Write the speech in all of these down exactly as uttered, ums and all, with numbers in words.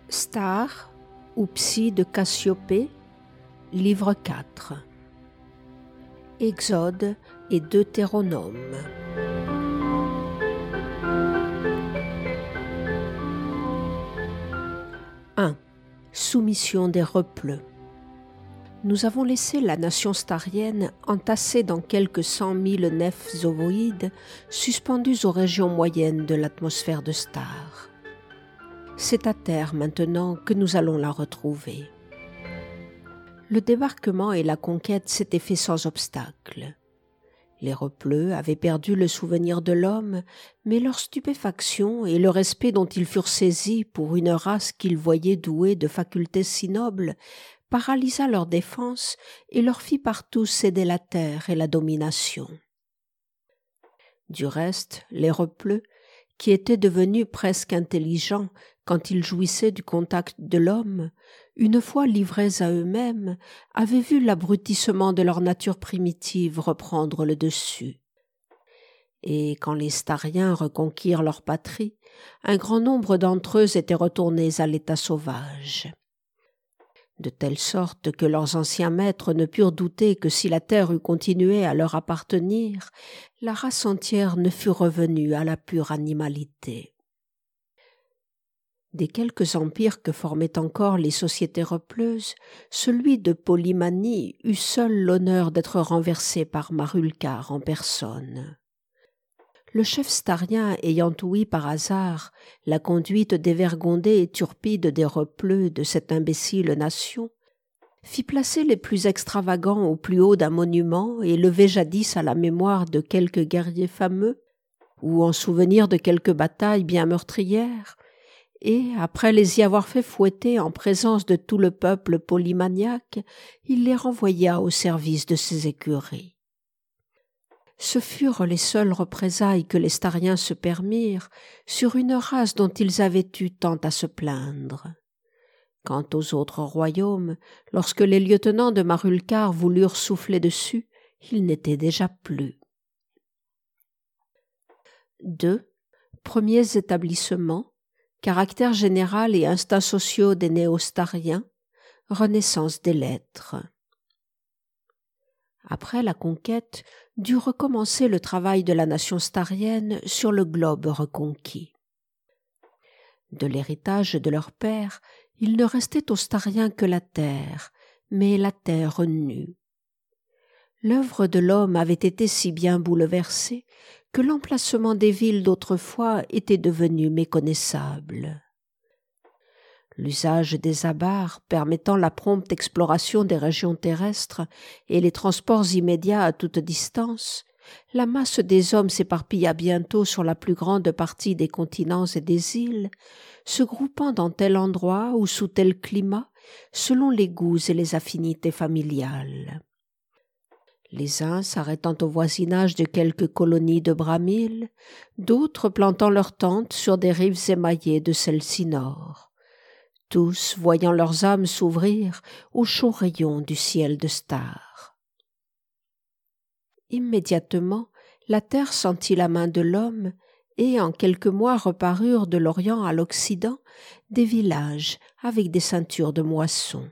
Star ou Psy de Cassiopée, livre quatre. Exode et Deutéronome. un. Soumission des repleux. Nous avons laissé la nation starienne entassée dans quelques cent mille nefs ovoïdes suspendues aux régions moyennes de l'atmosphère de Star. C'est à terre maintenant que nous allons la retrouver. Le débarquement et la conquête s'étaient faits sans obstacle. Les repleux avaient perdu le souvenir de l'homme, mais leur stupéfaction et le respect dont ils furent saisis pour une race qu'ils voyaient douée de facultés si nobles paralysa leur défense et leur fit partout céder la terre et la domination. Du reste, les repleux, qui étaient devenus presque intelligents quand ils jouissaient du contact de l'homme, une fois livrés à eux-mêmes, avaient vu l'abrutissement de leur nature primitive reprendre le dessus. Et quand les Stariens reconquirent leur patrie, un grand nombre d'entre eux étaient retournés à l'état sauvage. De telle sorte que leurs anciens maîtres ne purent douter que si la terre eût continué à leur appartenir, la race entière ne fût revenue à la pure animalité. Des quelques empires que formaient encore les sociétés repleuses, celui de Polymanie eut seul l'honneur d'être renversé par Marulcar en personne. Le chef starien ayant ouï par hasard la conduite dévergondée et turpide des repleux de cette imbécile nation, fit placer les plus extravagants au plus haut d'un monument élevé jadis à la mémoire de quelques guerriers fameux, ou en souvenir de quelques batailles bien meurtrières, et, après les y avoir fait fouetter en présence de tout le peuple polymaniaque, il les renvoya au service de ses écuries. Ce furent les seules représailles que les Stariens se permirent sur une race dont ils avaient eu tant à se plaindre. Quant aux autres royaumes, lorsque les lieutenants de Marulcar voulurent souffler dessus, ils n'étaient déjà plus. deux. Premiers établissements, caractère général et instincts sociaux des néo-stariens, renaissance des lettres. Après la conquête, dut recommencer le travail de la nation starienne sur le globe reconquis. De l'héritage de leur père, il ne restait aux Stariens que la terre, mais la terre nue. L'œuvre de l'homme avait été si bien bouleversée que l'emplacement des villes d'autrefois était devenu méconnaissable. L'usage des abars permettant la prompte exploration des régions terrestres et les transports immédiats à toute distance, la masse des hommes s'éparpilla bientôt sur la plus grande partie des continents et des îles, se groupant dans tel endroit ou sous tel climat, selon les goûts et les affinités familiales. Les uns s'arrêtant au voisinage de quelques colonies de Bramil, d'autres plantant leurs tentes sur des rives émaillées de Celsinor. Tous voyant leurs âmes s'ouvrir aux chauds rayons du ciel de Star. Immédiatement, la terre sentit la main de l'homme et en quelques mois reparurent de l'Orient à l'Occident des villages avec des ceintures de moissons.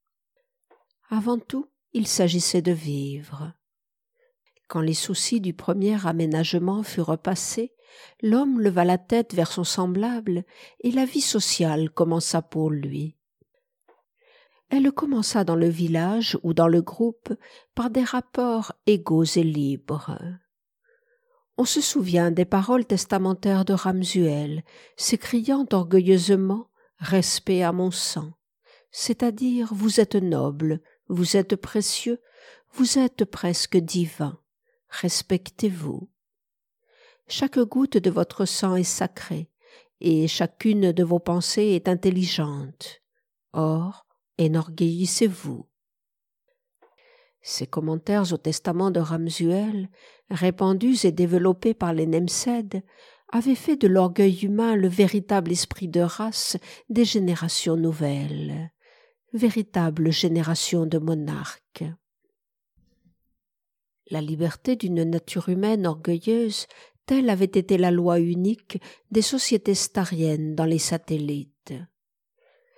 Avant tout, il s'agissait de vivre. Quand les soucis du premier aménagement furent passés, l'homme leva la tête vers son semblable et la vie sociale commença pour lui. Elle commença dans le village ou dans le groupe par des rapports égaux et libres. On se souvient des paroles testamentaires de Ramsuel, s'écriant orgueilleusement « Respect à mon sang », c'est-à-dire « Vous êtes noble, vous êtes précieux, vous êtes presque divin, respectez-vous ». Chaque goutte de votre sang est sacrée, et chacune de vos pensées est intelligente. Or, enorgueillissez-vous. Ces commentaires au testament de Ramsuel, répandus et développés par les Nemsèdes, avaient fait de l'orgueil humain le véritable esprit de race des générations nouvelles, véritable génération de monarques. La liberté d'une nature humaine orgueilleuse, telle avait été la loi unique des sociétés stariennes dans les satellites.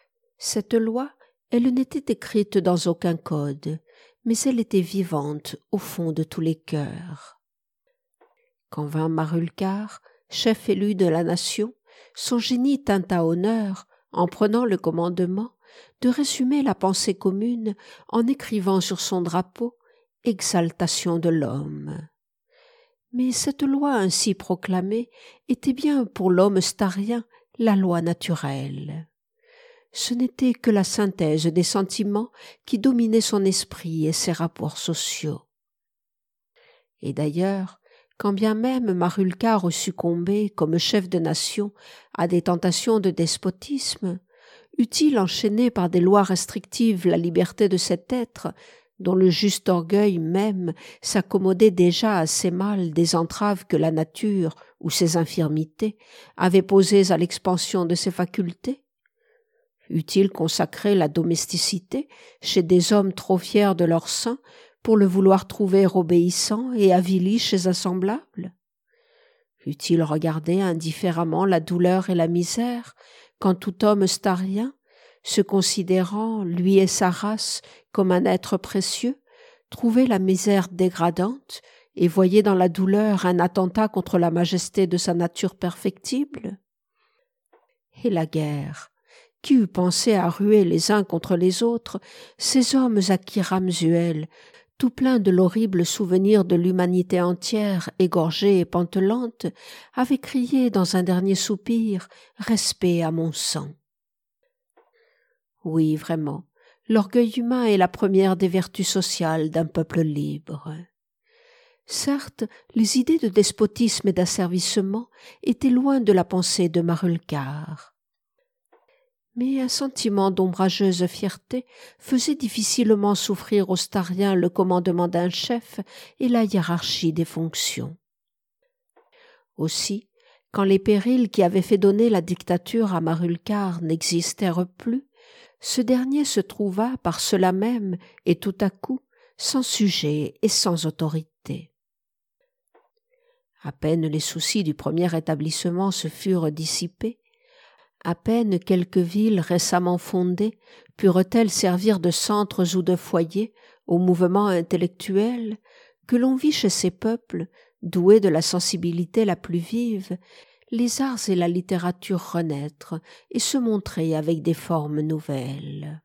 Cette loi, elle n'était écrite dans aucun code, mais elle était vivante au fond de tous les cœurs. Quand vint Marulcar, chef élu de la nation, son génie tint à honneur, en prenant le commandement, de résumer la pensée commune en écrivant sur son drapeau « Exaltation de l'homme ». Mais cette loi ainsi proclamée était bien pour l'homme starien la loi naturelle. Ce n'était que la synthèse des sentiments qui dominaient son esprit et ses rapports sociaux. Et d'ailleurs, quand bien même Marulcar eût succombé, comme chef de nation, à des tentations de despotisme, eût-il enchaîné par des lois restrictives la liberté de cet être, dont le juste orgueil même s'accommodait déjà assez mal des entraves que la nature ou ses infirmités avaient posées à l'expansion de ses facultés? Eût-il consacré la domesticité chez des hommes trop fiers de leur sein pour le vouloir trouver obéissant et avili chez un semblable? Eût-il regardé indifféremment la douleur et la misère quand tout homme starien, se considérant, lui et sa race, comme un être précieux, trouvait la misère dégradante et voyait dans la douleur un attentat contre la majesté de sa nature perfectible? Et la guerre, qui eût pensé à ruer les uns contre les autres ces hommes à qui Ramzuel, tout plein de l'horrible souvenir de l'humanité entière, égorgée et pantelante, avait crié dans un dernier soupir « Respect à mon sang ». Oui, vraiment, l'orgueil humain est la première des vertus sociales d'un peuple libre. Certes, les idées de despotisme et d'asservissement étaient loin de la pensée de Marulcar. Mais un sentiment d'ombrageuse fierté faisait difficilement souffrir aux Stariens le commandement d'un chef et la hiérarchie des fonctions. Aussi, quand les périls qui avaient fait donner la dictature à Marulcar n'existèrent plus, ce dernier se trouva par cela même et tout à coup sans sujet et sans autorité. À peine les soucis du premier établissement se furent dissipés, à peine quelques villes récemment fondées purent-elles servir de centres ou de foyers au mouvement intellectuel, que l'on vit chez ces peuples, doués de la sensibilité la plus vive, les arts et la littérature renaître et se montrer avec des formes nouvelles.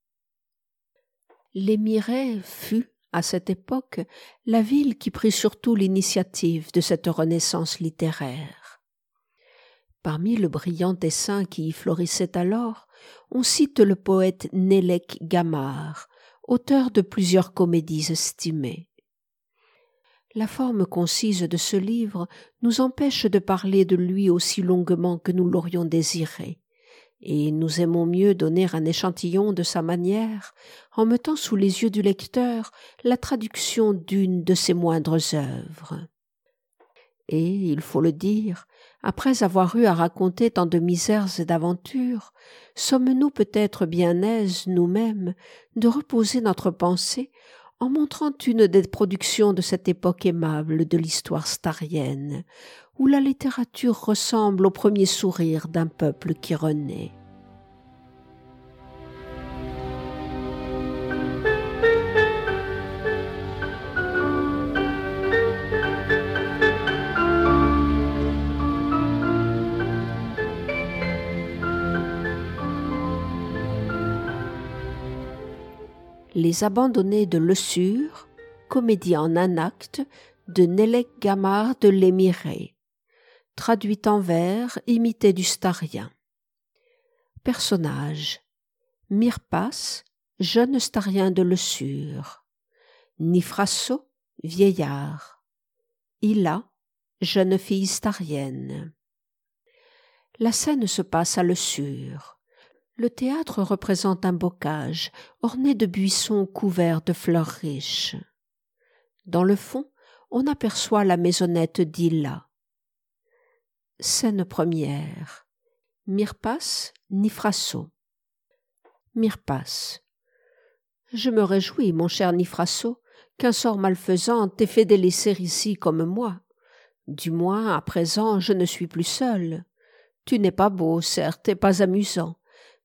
Lémirey fut, à cette époque, la ville qui prit surtout l'initiative de cette renaissance littéraire. Parmi le brillant essaim qui y florissait alors, on cite le poète Nélec Gamard, auteur de plusieurs comédies estimées. La forme concise de ce livre nous empêche de parler de lui aussi longuement que nous l'aurions désiré, et nous aimons mieux donner un échantillon de sa manière en mettant sous les yeux du lecteur la traduction d'une de ses moindres œuvres. Et, il faut le dire, après avoir eu à raconter tant de misères et d'aventures, sommes-nous peut-être bien aises, nous-mêmes, de reposer notre pensée en montrant une des productions de cette époque aimable de l'histoire starienne, où la littérature ressemble au premier sourire d'un peuple qui renaît. Les abandonnés de Lesurre, comédie en un acte de Nélec Gamard de Lémirey, traduit en vers, imité du starien. Personnages: Myrpas, jeune starien de Lesurre; Nifrasso, vieillard; Illa, jeune fille starienne. La scène se passe à Lesurre. Le théâtre représente un bocage orné de buissons couverts de fleurs riches. Dans le fond, on aperçoit la maisonnette d'Illa. Scène première. Myrpas, Nifrasso. Myrpas. Je me réjouis, mon cher Nifrasso, qu'un sort malfaisant t'ait fait délaisser ici comme moi. Du moins, à présent, je ne suis plus seule. Tu n'es pas beau, certes, et pas amusant,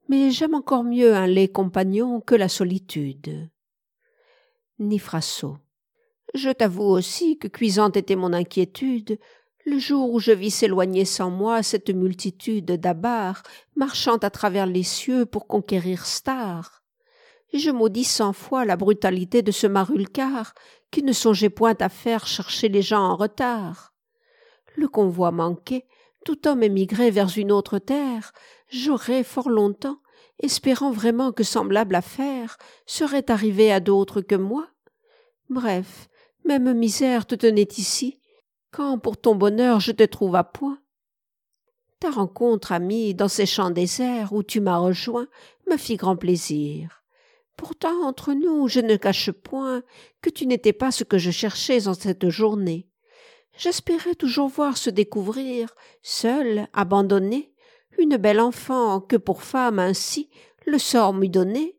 mais j'aime encore mieux un laid compagnon que la solitude. Nifrasso. Je t'avoue aussi que cuisante était mon inquiétude, le jour où je vis s'éloigner sans moi cette multitude d'Abars marchant à travers les cieux pour conquérir Star. Je maudis cent fois la brutalité de ce Marulcar qui ne songeait point à faire chercher les gens en retard. Le convoi manqué, tout homme émigré vers une autre terre, j'aurais fort longtemps, espérant vraiment que semblable affaire serait arrivée à d'autres que moi. Bref, même misère te tenait ici, quand pour ton bonheur je te trouve à point. Ta rencontre, ami, dans ces champs déserts où tu m'as rejoint, me fit grand plaisir. Pourtant, entre nous, je ne cache point que tu n'étais pas ce que je cherchais en cette journée. J'espérais toujours voir se découvrir, seule, abandonnée, une belle enfant que pour femme ainsi le sort m'eût donnée.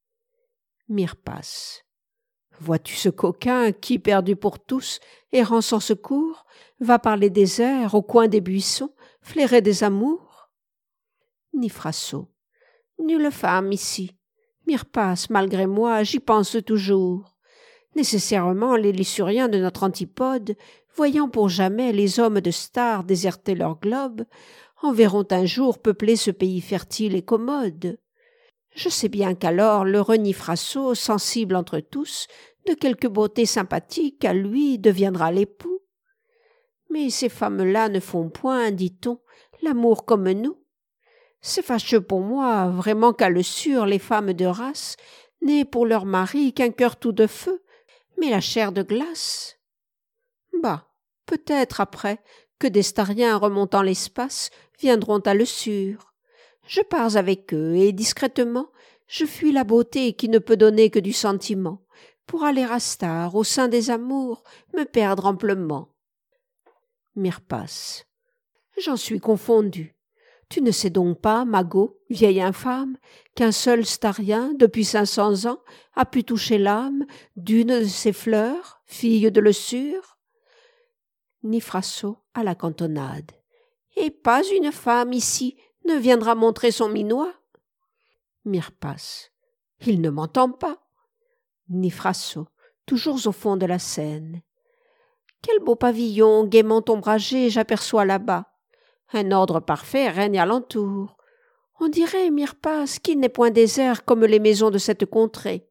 Myrpas. Vois-tu ce coquin qui, perdu pour tous, errant sans secours, va par les déserts, au coin des buissons, flairer des amours? Nifrasso. Nulle femme ici. Myrpas, malgré moi, j'y pense toujours. Nécessairement, les Lyssuriens de notre antipode, voyant pour jamais les hommes de Star déserter leur globe, en verront un jour peupler ce pays fertile et commode. Je sais bien qu'alors l'heureux Nifrasso, sensible entre tous, de quelque beauté sympathique à lui deviendra l'époux. Mais ces femmes-là ne font point, dit-on, l'amour comme nous. C'est fâcheux pour moi, vraiment qu'à le sûr, les femmes de race n'aient pour leur mari qu'un cœur tout de feu, mais la chair de glace. Bah, peut-être après que des stariens remontant l'espace viendront à le sûr. Je pars avec eux et discrètement je fuis la beauté qui ne peut donner que du sentiment, pour aller à Star, au sein des amours, me perdre amplement. Myrpas. J'en suis confondu. Tu ne sais donc pas, Mago, vieille infâme, qu'un seul starien, depuis cinq cents ans, a pu toucher l'âme d'une de ces fleurs, fille de l'Eusure? Nifrasso à la cantonade. Et pas une femme ici ne viendra montrer son minois? Myrpas. Il ne m'entend pas. Nifrasso, toujours au fond de la scène. Quel beau pavillon gaiement ombragé j'aperçois là-bas. Un ordre parfait règne alentour. On dirait, Myrpas, qu'il n'est point désert comme les maisons de cette contrée.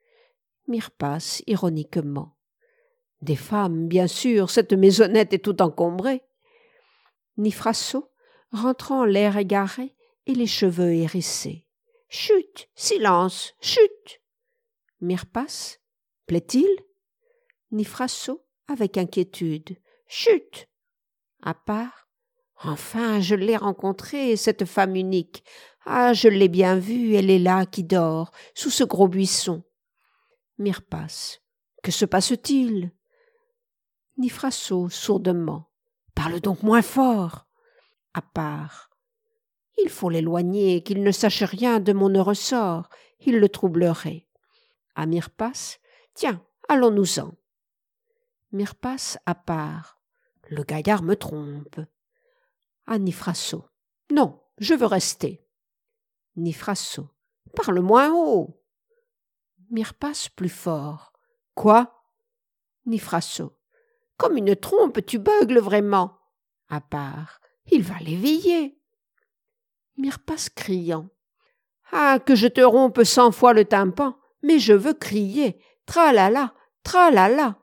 Myrpas, ironiquement. Des femmes, bien sûr, cette maisonnette est tout encombrée. Nifrasso, rentrant l'air égaré et les cheveux hérissés. Chut, silence, chut. Myrpas, plaît-il? Nifrasso, avec inquiétude. Chut. À part. Enfin, je l'ai rencontrée, cette femme unique. Ah, je l'ai bien vue, elle est là qui dort, sous ce gros buisson. Myrpas. Que se passe-t-il? Nifrasso, sourdement. Parle donc moins fort. À part. Il faut l'éloigner, qu'il ne sache rien de mon heureux sort. Il le troublerait. À Myrpas. Tiens, allons-nous-en. Myrpas à part. Le gaillard me trompe. À Nifrasso. Non, je veux rester. Nifrasso. Parle moins haut. Myrpas plus fort. Quoi? Nifrasso. Comme une trompe, tu beugles vraiment. À part. Il va l'éveiller. Myrpas criant. Ah, que je te rompe cent fois le tympan, mais je veux crier. Tralala, tralala.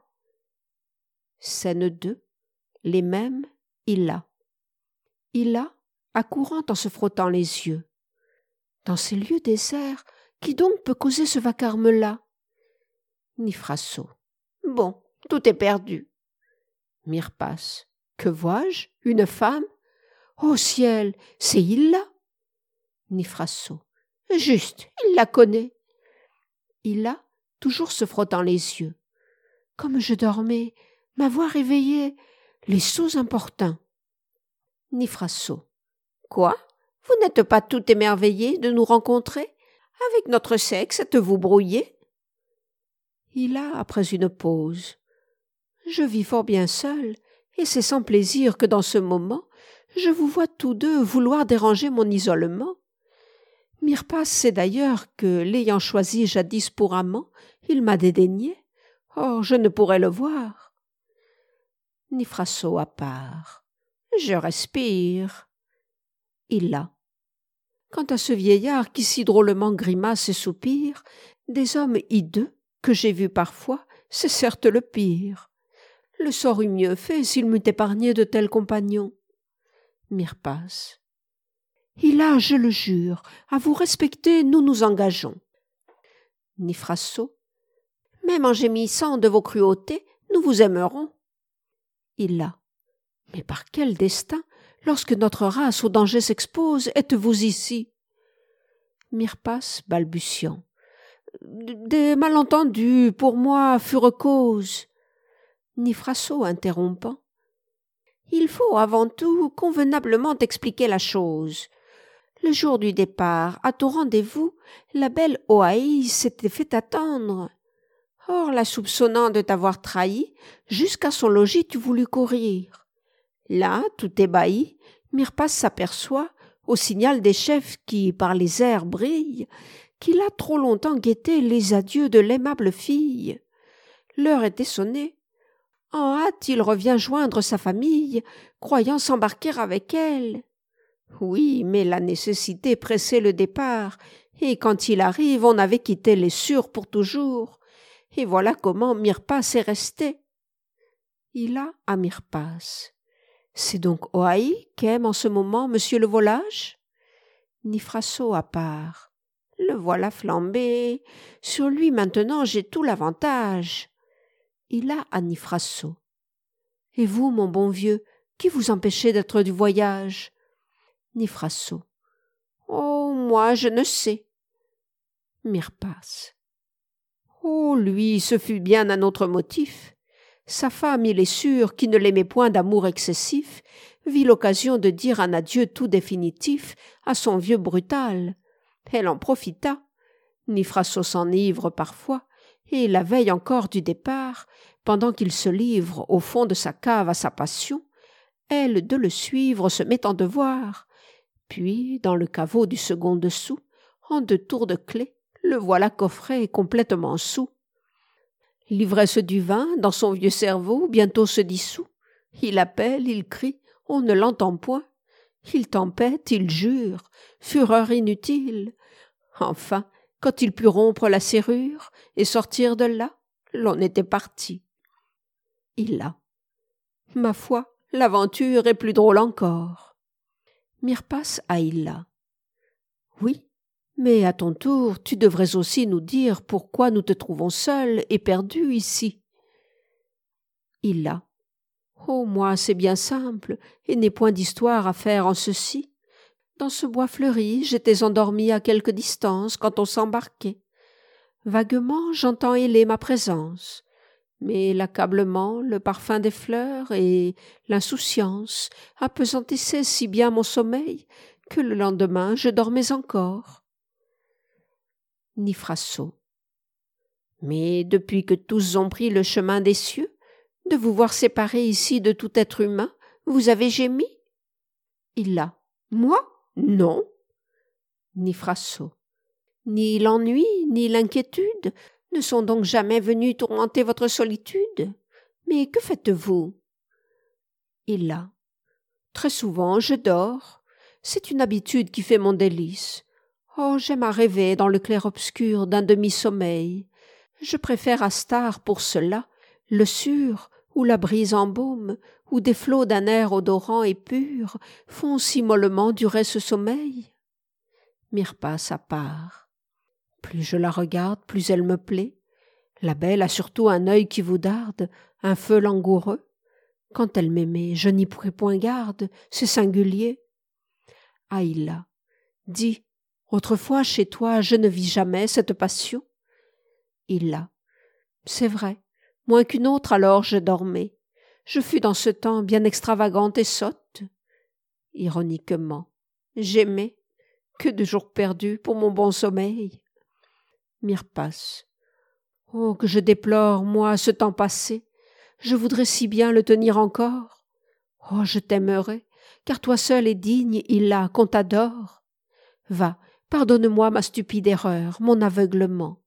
Scène deux. Les mêmes, Illa. Illa, accourant en se frottant les yeux. Dans ces lieux déserts, qui donc peut causer ce vacarme-là? Nifrasso. Bon, tout est perdu. Myrpas. Que vois-je? Une femme? Ô ciel, c'est Illa? Nifrasso. Juste, il la connaît. Illa, toujours se frottant les yeux. Comme je dormais, m'avoir réveillé, les sots importuns. Nifrasso. Quoi? Vous n'êtes pas tout émerveillé de nous rencontrer? Avec notre sexe, êtes-vous brouillé? Illa, après une pause. Je vis fort bien seul, et c'est sans plaisir que dans ce moment, je vous vois tous deux vouloir déranger mon isolement. Myrpas sait d'ailleurs que, l'ayant choisi jadis pour amant, il m'a dédaigné. Or, je ne pourrais le voir. Nifrasso à part. Je respire. Il l'a. Quant à ce vieillard qui si drôlement grimace et soupire, des hommes hideux, que j'ai vus parfois, c'est certes le pire. Le sort eût mieux fait s'il m'eût épargné de tels compagnons. Myrpas. Il a, je le jure, à vous respecter, nous nous engageons. Nifrasso. Même en gémissant de vos cruautés, nous vous aimerons. Il a. Mais par quel destin, lorsque notre race au danger s'expose, êtes-vous ici? Myrpas balbutiant. Des malentendus, pour moi, furent cause. Nifrasso interrompant. Il faut avant tout convenablement expliquer la chose. Le jour du départ, à ton rendez-vous, la belle Oaï s'était fait attendre. Or, la soupçonnant de t'avoir trahi, jusqu'à son logis tu voulus courir. Là, tout ébahi, Myrpas s'aperçoit, au signal des chefs qui par les airs brillent, qu'il a trop longtemps guetté les adieux de l'aimable fille. L'heure était sonnée. En hâte, il revient joindre sa famille, croyant s'embarquer avec elle. Oui, mais la nécessité pressait le départ, et quand il arrive, on avait quitté les sûrs pour toujours. Et voilà comment Myrpas est resté. Il a à Myrpas. C'est donc Oaï qu'aime en ce moment monsieur le volage? Nifrasso à part. Le voilà flambé. Sur lui maintenant j'ai tout l'avantage. Il a à Nifrasso. Et vous, mon bon vieux, qui vous empêchez d'être du voyage? Nifrasso. Oh, moi, je ne sais. Myrpas. Oh, lui, ce fut bien un autre motif. Sa femme, il est sûr, qui ne l'aimait point d'amour excessif, vit l'occasion de dire un adieu tout définitif à son vieux brutal. Elle en profita. Nifrasso s'enivre parfois, et la veille encore du départ, pendant qu'il se livre au fond de sa cave à sa passion, elle, de le suivre, se met en devoir. Puis, dans le caveau du second dessous, en deux tours de clé, le voilà coffré et complètement saoul. L'ivresse du vin, dans son vieux cerveau, bientôt se dissout. Il appelle, il crie, on ne l'entend point. Il tempête, il jure, fureur inutile. Enfin, quand il put rompre la serrure et sortir de là, l'on était parti. Il l'a. Ma foi, l'aventure est plus drôle encore. Myrpas à Illa. Oui, mais à ton tour, tu devrais aussi nous dire pourquoi nous te trouvons seul et perdu ici. Illa. Oh, moi, c'est bien simple, et n'ai point d'histoire à faire en ceci. Dans ce bois fleuri, j'étais endormi à quelque distance quand on s'embarquait. Vaguement, j'entends héler ma présence. Mais l'accablement, le parfum des fleurs et l'insouciance appesantissaient si bien mon sommeil que le lendemain je dormais encore. Nifrasso. Mais depuis que tous ont pris le chemin des cieux, de vous voir séparés ici de tout être humain, vous avez gémi? Illa. Moi? Non. Nifrasso. Ni l'ennui, ni l'inquiétude ne sont donc jamais venus tourmenter votre solitude? Mais que faites-vous? Illa. Très souvent, je dors. C'est une habitude qui fait mon délice. Oh, j'aime à rêver dans le clair-obscur d'un demi-sommeil. Je préfère à Star pour cela, le sûr, où la brise embaume, où des flots d'un air odorant et pur font si mollement durer ce sommeil. Myrpas à part. Plus je la regarde, plus elle me plaît. La belle a surtout un œil qui vous darde, un feu langoureux. Quand elle m'aimait, je n'y pris point garde, c'est singulier. Aïlla. Dis, autrefois chez toi je ne vis jamais cette passion. Illa. C'est vrai, moins qu'une autre alors je dormais. Je fus dans ce temps bien extravagante et sotte. Ironiquement. J'aimais. Que de jours perdus pour mon bon sommeil. Myrpas. Oh, que je déplore, moi, ce temps passé. Je voudrais si bien le tenir encore. Oh, je t'aimerais, car toi seul es digne, Illa, qu'on t'adore. Va, pardonne-moi ma stupide erreur, mon aveuglement.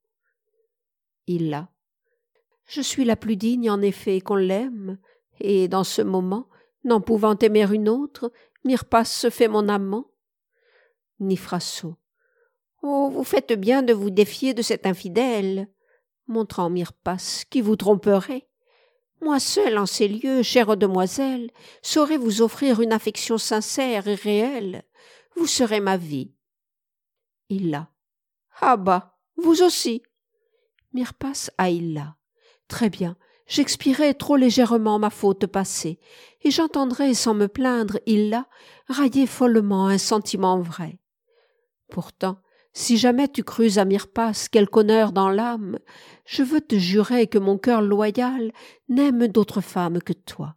Illa. Je suis la plus digne en effet qu'on l'aime, et dans ce moment, n'en pouvant aimer une autre, Myrpas se fait mon amant. Nifrasso. Oh, vous faites bien de vous défier de cet infidèle, montrant Myrpas, qui vous tromperait. Moi seule en ces lieux, chère demoiselle, saurais vous offrir une affection sincère et réelle. Vous serez ma vie. Illa. Ah bah, vous aussi. Myrpas à Illa. Très bien, j'expierai trop légèrement ma faute passée, et j'entendrai sans me plaindre Illa railler follement un sentiment vrai. Pourtant, si jamais tu crus à Myrpas quelque honneur dans l'âme, je veux te jurer que mon cœur loyal n'aime d'autre femme que toi.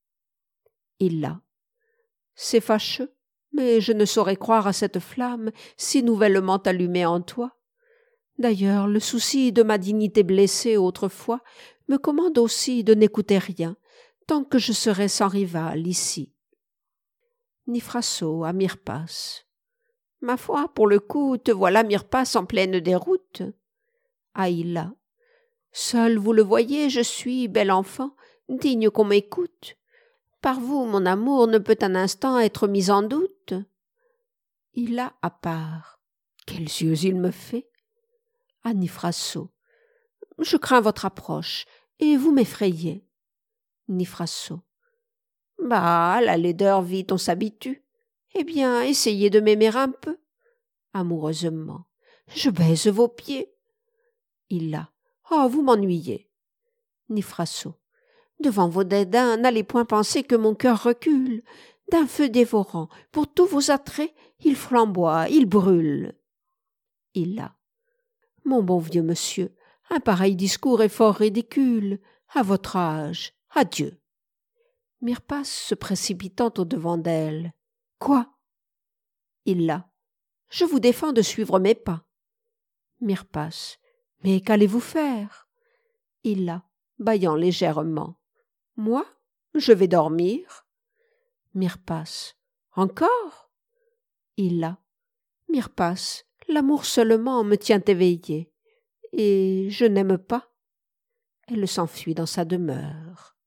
Illa. C'est fâcheux, mais je ne saurais croire à cette flamme si nouvellement allumée en toi. D'ailleurs, le souci de ma dignité blessée autrefois me commande aussi de n'écouter rien, tant que je serai sans rival ici. Nifrasso à Myrpas. Ma foi, pour le coup, te voilà Myrpas en pleine déroute. Aïlla. Seul, vous le voyez, je suis, bel enfant, digne qu'on m'écoute. Par vous, mon amour ne peut un instant être mis en doute. Illa à part. Quels yeux il me fait. À Nifrasso. Je crains votre approche, et vous m'effrayez. Nifrasso. Bah, à la laideur vite on s'habitue. Eh bien, essayez de m'aimer un peu. Amoureusement. Je baise vos pieds. Illa. Oh, vous m'ennuyez. Nifrasso. Devant vos dédains, n'allez point penser que mon cœur recule. D'un feu dévorant, pour tous vos attraits, il flamboie, il brûle. Illa. Mon bon vieux monsieur, un pareil discours est fort ridicule. À votre âge, adieu. Myrpas se précipitant au-devant d'elle. Quoi? Illa. Je vous défends de suivre mes pas. Myrpas. Mais qu'allez-vous faire? Illa, bâillant légèrement. Moi? Je vais dormir. Myrpas. Encore? Illa. Myrpas, l'amour seulement me tient éveillée. Et je n'aime pas. Elle s'enfuit dans sa demeure.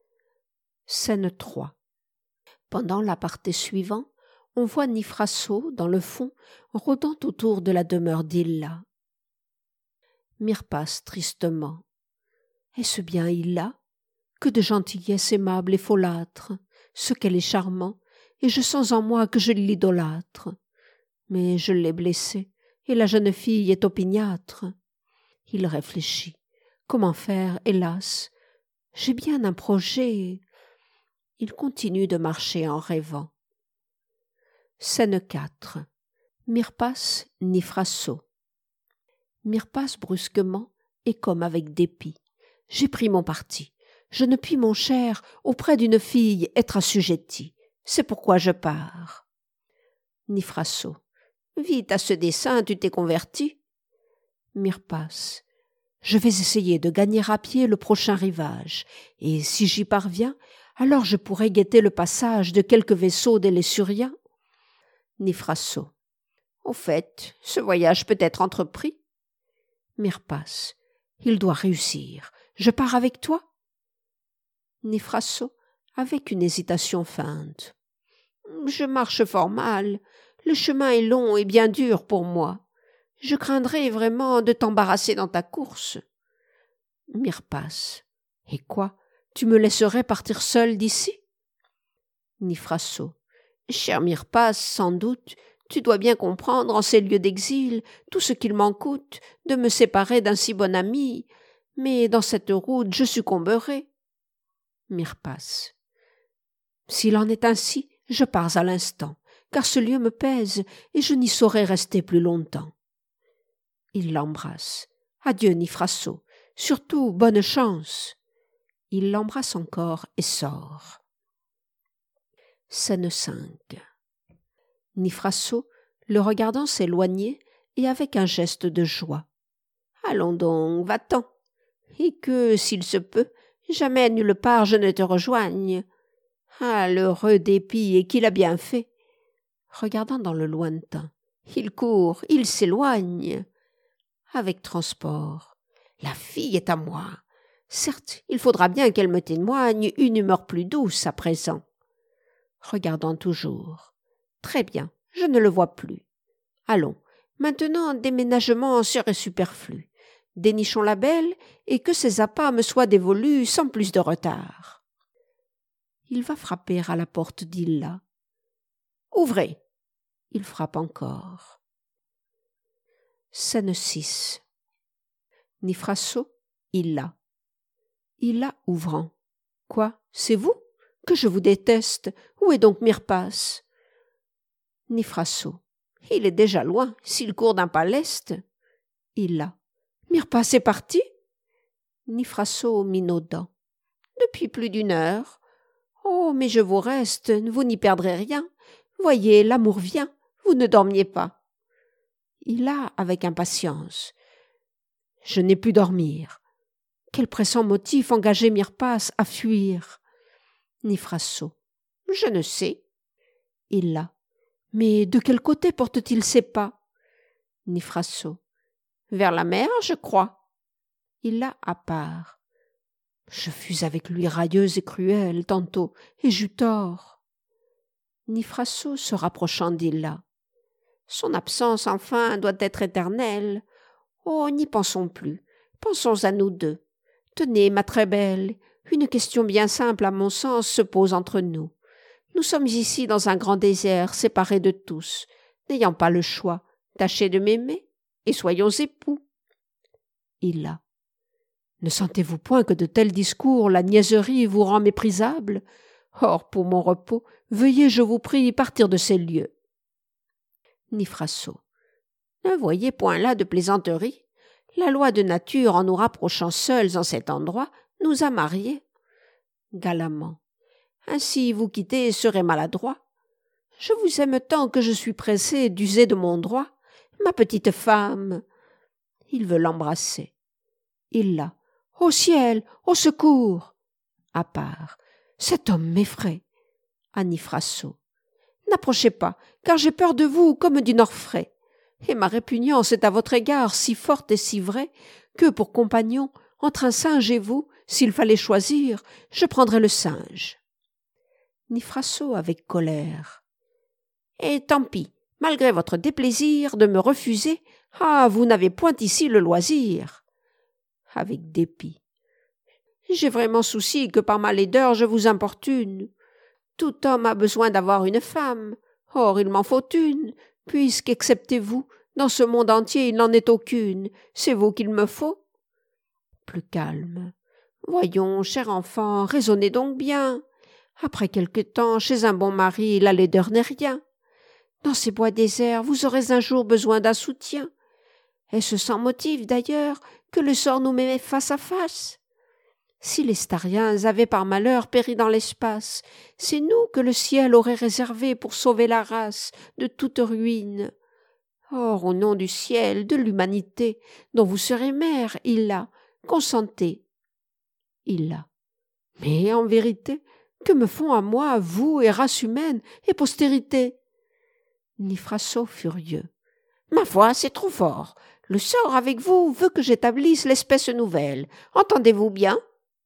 Scène trois. Pendant l'aparté suivant, on voit Nifrasso, dans le fond, rôdant autour de la demeure d'Illa. Myrpas tristement. Est-ce bien Illa? Que de gentillesse aimable et folâtre, ce qu'elle est charmant, et je sens en moi que je l'idolâtre. Mais je l'ai blessée, et la jeune fille est opiniâtre. Il réfléchit. Comment faire, hélas? J'ai bien un projet. Il continue de marcher en rêvant. Scène quatre. Myrpas, Nifrasso. Myrpas brusquement, et comme avec dépit. J'ai pris mon parti. Je ne puis, mon cher, auprès d'une fille être assujetti. C'est pourquoi je pars. Nifrasso. Vite à ce dessein, tu t'es converti. Myrpas. Je vais essayer de gagner à pied le prochain rivage, et si j'y parviens, alors je pourrai guetter le passage de quelques vaisseaux des Lessuriens. Nifrasso. Au fait, ce voyage peut être entrepris. Myrpas. Il doit réussir. Je pars avec toi? Nifrasso, avec une hésitation feinte. Je marche fort mal. Le chemin est long et bien dur pour moi. Je craindrais vraiment de t'embarrasser dans ta course. Myrpas. Et quoi? Tu me laisserais partir seule d'ici? Nifrasso. Cher Myrpas, sans doute, tu dois bien comprendre en ces lieux d'exil tout ce qu'il m'en coûte de me séparer d'un si bon ami, mais dans cette route je succomberai. Myrpas. S'il en est ainsi, je pars à l'instant, car ce lieu me pèse et je n'y saurais rester plus longtemps. Il l'embrasse. Adieu, Nifrasso. Surtout, bonne chance. Il l'embrasse encore et sort. Scène cinq. Nifrasso, le regardant s'éloigner et avec un geste de joie. Allons donc, va-t'en. Et que, s'il se peut, jamais nulle part je ne te rejoigne. Ah, l'heureux dépit, et qu'il a bien fait. Regardant dans le lointain. Il court, il s'éloigne. Avec transport. La fille est à moi. Certes, il faudra bien qu'elle me témoigne une humeur plus douce à présent. Regardant toujours. Très bien, je ne le vois plus. Allons, maintenant déménagement serait superflu. Dénichons la belle et que ses appâts me soient dévolus sans plus de retard. Il va frapper à la porte d'Illa. Ouvrez. Il frappe encore. Scène six. Nifrasso, Illa. Illa ouvrant. Quoi, c'est vous? Que je vous déteste. Où est donc Myrpas? Nifrasso. Il est déjà loin, s'il court d'un pas leste. Illa. Myrpas est parti? Nifrasso minaudant. Depuis plus d'une heure. Oh, mais je vous reste, vous n'y perdrez rien. Voyez, l'amour vient, vous ne dormiez pas. Illa avec impatience. Je n'ai pu dormir. Quel pressant motif engageait Myrpas à fuir? Nifrasso. Je ne sais. Illa. Mais de quel côté porte-t-il ses pas? Nifrasso. Vers la mer, je crois. Illa à part. Je fus avec lui railleuse et cruelle tantôt, et j'eus tort. Nifrasso se rapprochant d'Illa. Son absence, enfin, doit être éternelle. Oh, n'y pensons plus. Pensons à nous deux. Tenez, ma très belle, une question bien simple à mon sens se pose entre nous. Nous sommes ici dans un grand désert, séparés de tous. N'ayant pas le choix, tâchez de m'aimer, et soyons époux. Illa. Ne sentez-vous point que de tels discours, la niaiserie vous rend méprisable? Or, pour mon repos, veuillez, je vous prie, partir de ces lieux. Nifrasso. Ne voyez point là de plaisanterie. La loi de nature, en nous rapprochant seuls en cet endroit, nous a mariés. Galamment. Ainsi vous quitter serait maladroit. Je vous aime tant que je suis pressé d'user de mon droit. Ma petite femme. Il veut l'embrasser. Illa. Au ciel, au secours. À part. Cet homme m'effraie. À Nifrasso. N'approchez pas, car j'ai peur de vous comme d'une orfraie. Et ma répugnance est à votre égard si forte et si vraie que, pour compagnon, entre un singe et vous, s'il fallait choisir, je prendrais le singe. Nifrasso avec colère. Et tant pis, malgré votre déplaisir de me refuser, ah, vous n'avez point ici le loisir. Avec dépit. J'ai vraiment souci que par ma laideur je vous importune. Tout homme a besoin d'avoir une femme. Or, il m'en faut une, puisque, excepté vous, dans ce monde entier, il n'en est aucune. C'est vous qu'il me faut. Plus calme. Voyons, cher enfant, raisonnez donc bien. Après quelque temps, chez un bon mari, la laideur n'est rien. Dans ces bois déserts, vous aurez un jour besoin d'un soutien. Est-ce sans motif, d'ailleurs, que le sort nous met face à face? Si les Stariens avaient par malheur péri dans l'espace, c'est nous que le ciel aurait réservé pour sauver la race de toute ruine. Or, au nom du ciel, de l'humanité, dont vous serez mère, Illa, consentez. Illa. Mais en vérité, que me font à moi, vous et race humaine et postérité? Nifrasso furieux. Ma foi, c'est trop fort. Le sort avec vous veut que j'établisse l'espèce nouvelle. Entendez-vous bien?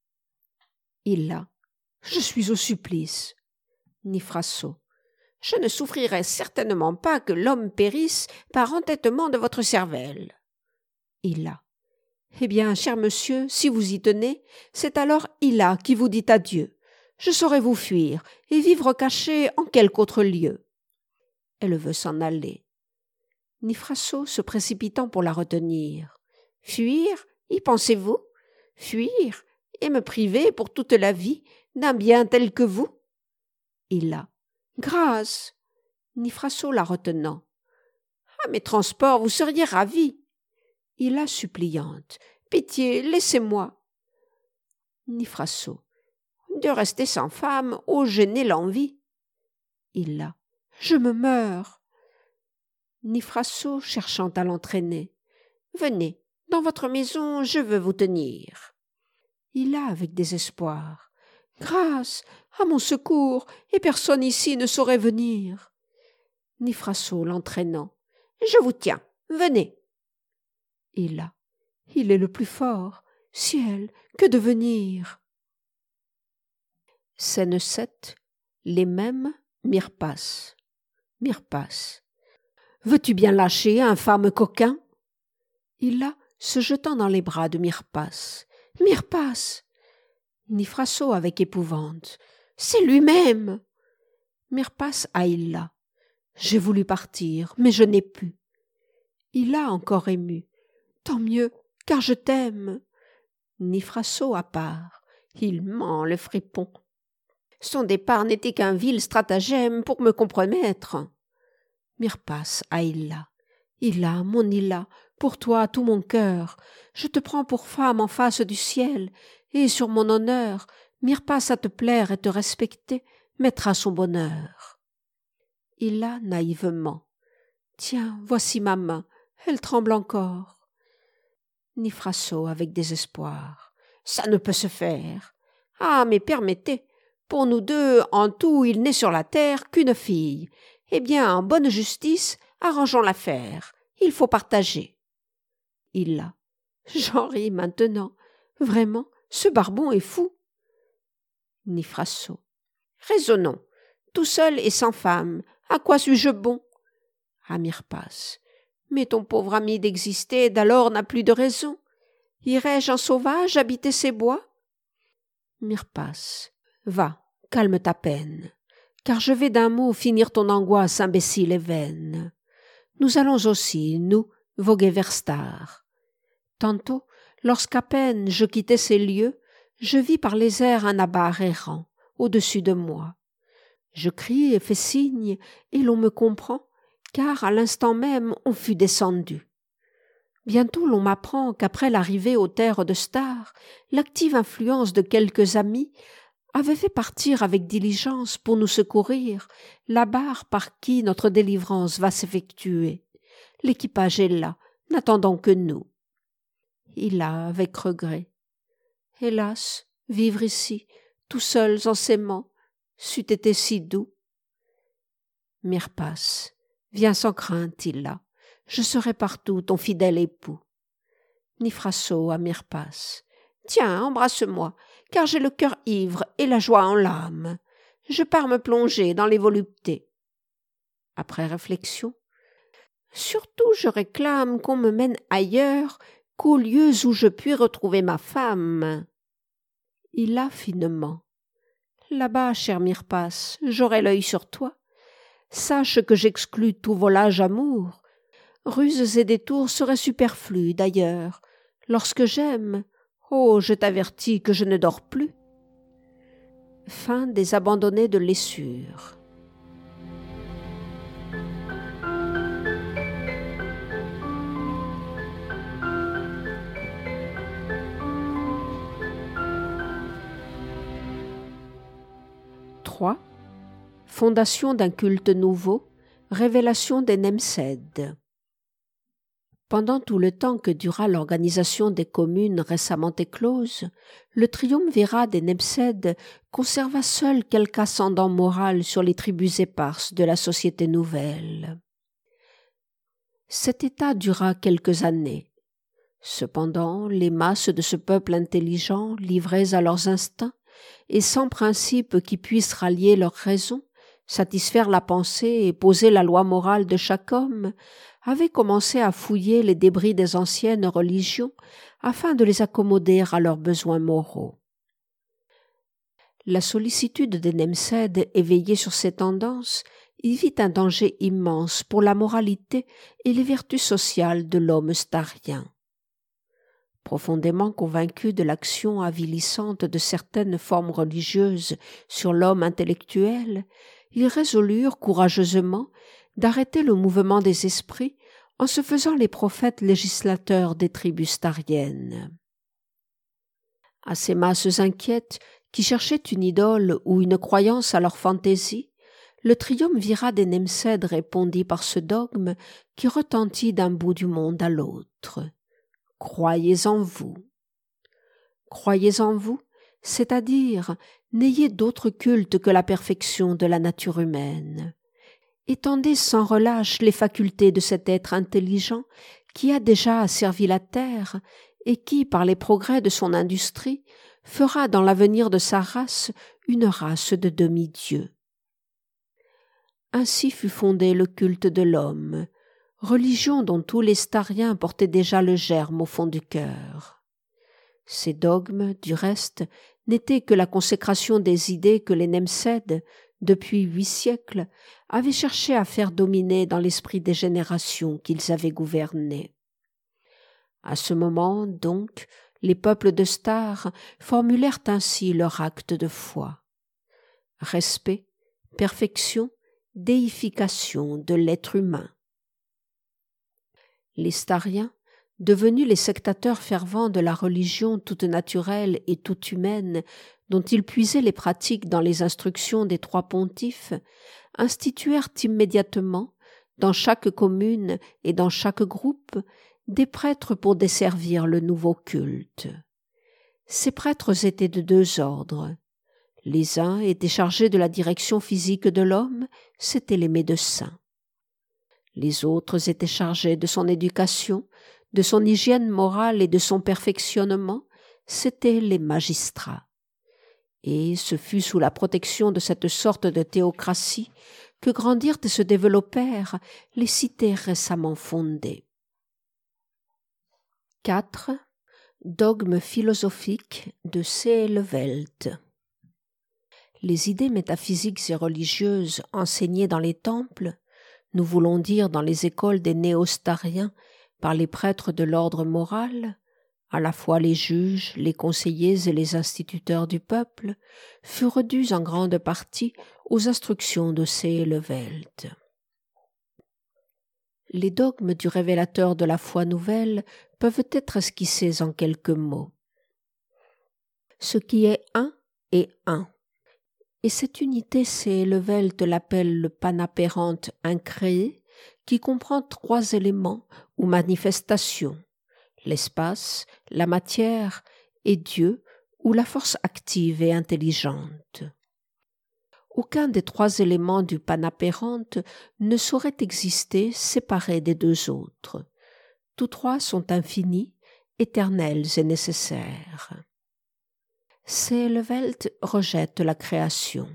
Illa. Je suis au supplice. Nifrasso. Je ne souffrirai certainement pas que l'homme périsse par entêtement de votre cervelle. Illa. Eh bien, cher monsieur, si vous y tenez, c'est alors Illa qui vous dit adieu. Je saurai vous fuir et vivre caché en quelque autre lieu. Elle veut s'en aller. Nifrasso se précipitant pour la retenir. Fuir, y pensez-vous? Fuir et me priver pour toute la vie d'un bien tel que vous? Illa. Grâce. Nifrasso la retenant. À mes transports, vous seriez ravi. Illa suppliante. Pitié, laissez-moi. Nifrasso. De rester sans femme, ô gêner l'envie. Illa. Je me meurs. Nifrasso cherchant à l'entraîner. Venez, dans votre maison, je veux vous tenir. Illa avec désespoir. Grâce, à mon secours, et personne ici ne saurait venir. Nifrasso l'entraînant. Je vous tiens, venez. Et là, il est le plus fort. Ciel, que devenir? Scène sept. Les mêmes, Myrpas. Myrpas. Veux-tu bien lâcher, infâme coquin? Illa, se jetant dans les bras de Myrpas. Myrpas! Nifrasso avec épouvante. C'est lui-même! Myrpas à Illa. J'ai voulu partir, mais je n'ai pu. Illa encore ému. Tant mieux, car je t'aime. Nifrasso à part. Il ment, le fripon. Son départ n'était qu'un vil stratagème pour me compromettre. Myrpas à Illa. Illa, mon Illa, pour toi tout mon cœur, je te prends pour femme en face du ciel, et sur mon honneur, Myrpas à te plaire et te respecter mettra son bonheur. Illa naïvement. Tiens, voici ma main, elle tremble encore. Nifrasso avec désespoir. Ça ne peut se faire. Ah, mais permettez, pour nous deux, en tout, il n'est sur la terre qu'une fille. Eh bien, en bonne justice, arrangeons l'affaire. Il faut partager. Illa. J'en ris maintenant. Vraiment, ce barbon est fou. Nifrasso. Raisonnons. Tout seul et sans femme, à quoi suis-je bon? À Myrpas. Mais ton pauvre ami d'exister d'alors n'a plus de raison. Irai-je en sauvage habiter ces bois? Myrpas. Va, calme ta peine, car je vais d'un mot finir ton angoisse imbécile et vaine. Nous allons aussi, nous, voguer vers Star. Tantôt, lorsqu'à peine je quittais ces lieux, je vis par les airs un abar errant, au-dessus de moi. Je crie et fais signe, et l'on me comprend, car à l'instant même on fut descendu. Bientôt l'on m'apprend qu'après l'arrivée aux terres de Star, l'active influence de quelques amis avait fait partir avec diligence pour nous secourir la barre par qui notre délivrance va s'effectuer. L'équipage est là, n'attendant que nous. Il a avec regret. Hélas, vivre ici, tout seuls en s'aimant, c'eût été si doux. Myrpas, viens sans crainte, Illa, je serai partout ton fidèle époux. Nifrasso à Myrpas. Tiens, embrasse-moi, car j'ai le cœur ivre et la joie en l'âme. Je pars me plonger dans les voluptés. Après réflexion. Surtout je réclame qu'on me mène ailleurs qu'aux lieux où je puis retrouver ma femme. Il a finement. Là-bas, cher Myrpas, j'aurai l'œil sur toi. Sache que j'exclus tout volage amour. Ruses et détours seraient superflus, d'ailleurs. Lorsque j'aime, oh, je t'avertis que je ne dors plus. Fin des abandonnés de Lessure. trois. Fondation d'un culte nouveau, révélation des Nemsèdes. Pendant tout le temps que dura l'organisation des communes récemment écloses, le triumvirat des Nemsèdes conserva seul quelque ascendant moral sur les tribus éparses de la société nouvelle. Cet état dura quelques années. Cependant, les masses de ce peuple intelligent, livrés à leurs instincts, et sans principe qui puisse rallier leur raison, satisfaire la pensée et poser la loi morale de chaque homme, avaient commencé à fouiller les débris des anciennes religions afin de les accommoder à leurs besoins moraux. La sollicitude des Nemsèdes, éveillée sur ces tendances, y vit un danger immense pour la moralité et les vertus sociales de l'homme starien. Profondément convaincus de l'action avilissante de certaines formes religieuses sur l'homme intellectuel, ils résolurent courageusement d'arrêter le mouvement des esprits en se faisant les prophètes législateurs des tribus stariennes. À ces masses inquiètes qui cherchaient une idole ou une croyance à leur fantaisie, le triumvirat des Nemsèdes répondit par ce dogme qui retentit d'un bout du monde à l'autre. Croyez en vous. Croyez en vous, c'est-à-dire n'ayez d'autre culte que la perfection de la nature humaine. étendez sans relâche les facultés de cet être intelligent qui a déjà asservi la terre et qui, par les progrès de son industrie, fera dans l'avenir de sa race une race de demi-dieux. Ainsi fut fondé le culte de l'homme, religion dont tous les stariens portaient déjà le germe au fond du cœur. Ces dogmes, du reste, n'étaient que la consécration des idées que les Nemsèdes, depuis huit siècles, avaient cherché à faire dominer dans l'esprit des générations qu'ils avaient gouvernées. À ce moment, donc, les peuples de Star formulèrent ainsi leur acte de foi. Respect, perfection, déification de l'être humain. Les Stariens, devenus les sectateurs fervents de la religion toute naturelle et toute humaine dont ils puisaient les pratiques dans les instructions des trois pontifes, instituèrent immédiatement, dans chaque commune et dans chaque groupe, des prêtres pour desservir le nouveau culte. Ces prêtres étaient de deux ordres. Les uns étaient chargés de la direction physique de l'homme, c'étaient les médecins. Les autres étaient chargés de son éducation, de son hygiène morale et de son perfectionnement, c'étaient les magistrats. Et ce fut sous la protection de cette sorte de théocratie que grandirent et se développèrent les cités récemment fondées. quatre. Dogme philosophique de Seeleveld. Les idées métaphysiques et religieuses enseignées dans les temples, nous voulons dire dans les écoles des néo-stariens par les prêtres de l'ordre moral, à la fois les juges, les conseillers et les instituteurs du peuple, furent dus en grande partie aux instructions de Seeleveld. Les dogmes du révélateur de la foi nouvelle peuvent être esquissés en quelques mots. Ce qui est un est un, et cette unité Seeleveld l'appelle le panapérante incréé, qui comprend trois éléments ou manifestations, l'espace, la matière et Dieu ou la force active et intelligente. Aucun des trois éléments du panapérante ne saurait exister séparé des deux autres. Tous trois sont infinis, éternels et nécessaires. Seeleveld rejette la création.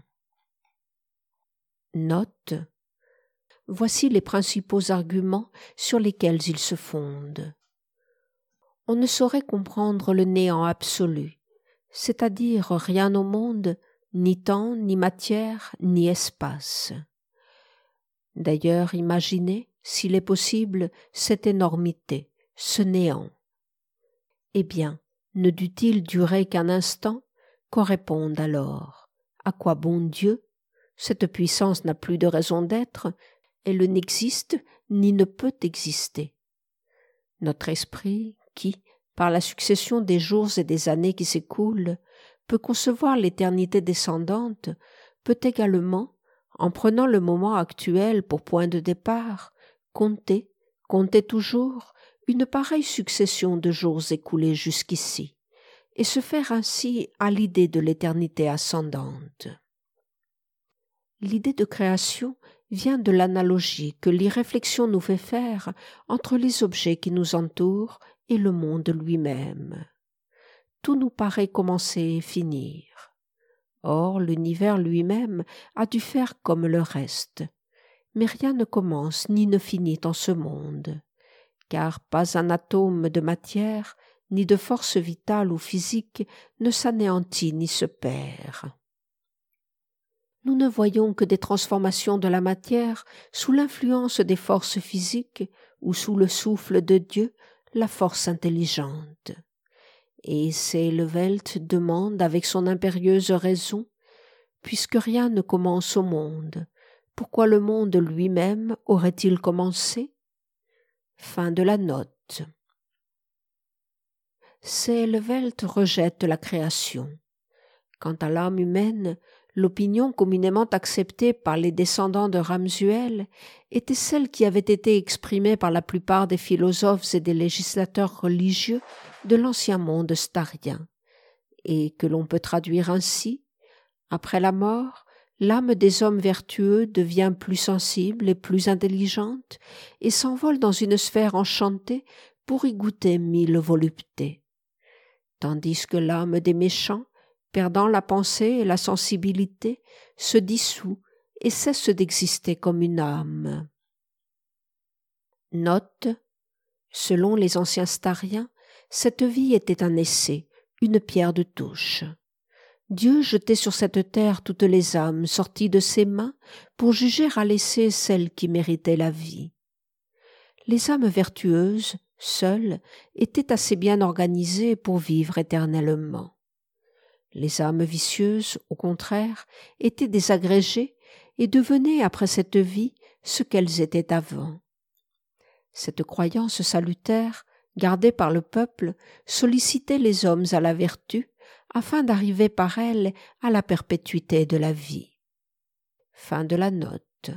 Note. Voici les principaux arguments sur lesquels il se fonde. On ne saurait comprendre le néant absolu, c'est-à-dire rien au monde, ni temps, ni matière, ni espace. D'ailleurs, imaginez, s'il est possible, cette énormité, ce néant. Eh bien, ne dût-il durer qu'un instant? Qu'on réponde alors. À quoi bon Dieu? Cette puissance n'a plus de raison d'être, elle n'existe ni ne peut exister. Notre esprit, qui, par la succession des jours et des années qui s'écoulent, peut concevoir l'éternité descendante, peut également, en prenant le moment actuel pour point de départ, compter, compter toujours, une pareille succession de jours écoulés jusqu'ici, et se faire ainsi à l'idée de l'éternité ascendante. L'idée de création vient de l'analogie que l'irréflexion nous fait faire entre les objets qui nous entourent et le monde lui-même. Tout nous paraît commencer et finir. Or, l'univers lui-même a dû faire comme le reste. Mais rien ne commence ni ne finit en ce monde, car pas un atome de matière, ni de force vitale ou physique ne s'anéantit ni se perd. Nous ne voyons que des transformations de la matière sous l'influence des forces physiques ou sous le souffle de Dieu, la force intelligente. Et Seeleveld demande avec son impérieuse raison, puisque rien ne commence au monde, pourquoi le monde lui-même aurait-il commencé? Fin de la note. Seeleveld rejette la création. Quant à l'âme humaine, l'opinion communément acceptée par les descendants de Ramsuel était celle qui avait été exprimée par la plupart des philosophes et des législateurs religieux de l'ancien monde starien, et que l'on peut traduire ainsi: après la mort, l'âme des hommes vertueux devient plus sensible et plus intelligente et s'envole dans une sphère enchantée pour y goûter mille voluptés. Tandis que l'âme des méchants, perdant la pensée et la sensibilité, se dissout et cesse d'exister comme une âme. Note: selon les anciens stariens, cette vie était un essai, une pierre de touche. Dieu jetait sur cette terre toutes les âmes sorties de ses mains pour juger à l'essai celles qui méritaient la vie. Les âmes vertueuses, seules, étaient assez bien organisées pour vivre éternellement. Les âmes vicieuses, au contraire, étaient désagrégées et devenaient après cette vie ce qu'elles étaient avant. Cette croyance salutaire, gardée par le peuple, sollicitait les hommes à la vertu afin d'arriver par elle à la perpétuité de la vie. Fin de la note.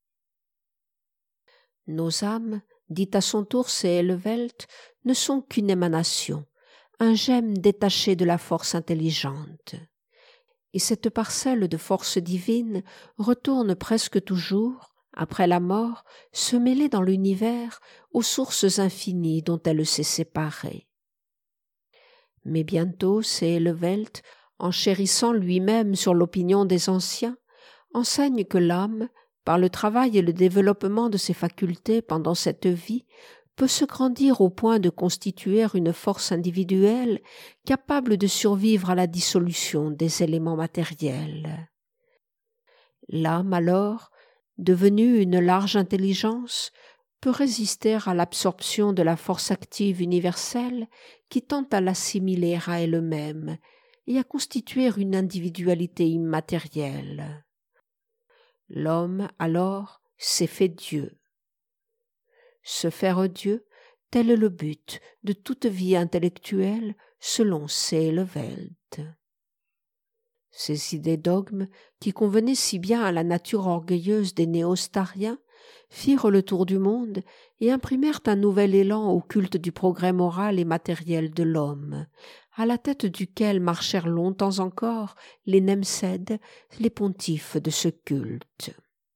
Nos âmes, dit à son tour C. Elvelt, ne sont qu'une émanation, un gemme détaché de la force intelligente. Et cette parcelle de force divine retourne presque toujours, après la mort, se mêler dans l'univers aux sources infinies dont elle s'est séparée. Mais bientôt, C. Elvelt, en chérissant lui-même sur l'opinion des anciens, enseigne que l'âme, par le travail et le développement de ses facultés pendant cette vie, peut se grandir au point de constituer une force individuelle capable de survivre à la dissolution des éléments matériels. L'âme, alors, devenue une large intelligence, peut résister à l'absorption de la force active universelle qui tente à l'assimiler à elle-même et à constituer une individualité immatérielle. L'homme, alors, s'est fait Dieu. Se faire Dieu, tel est le but de toute vie intellectuelle selon C. Elvelt. Ces idées dogmes, qui convenaient si bien à la nature orgueilleuse des néo-stariens, firent le tour du monde et imprimèrent un nouvel élan au culte du progrès moral et matériel de l'homme, à la tête duquel marchèrent longtemps encore les Nemsed, les pontifes de ce culte.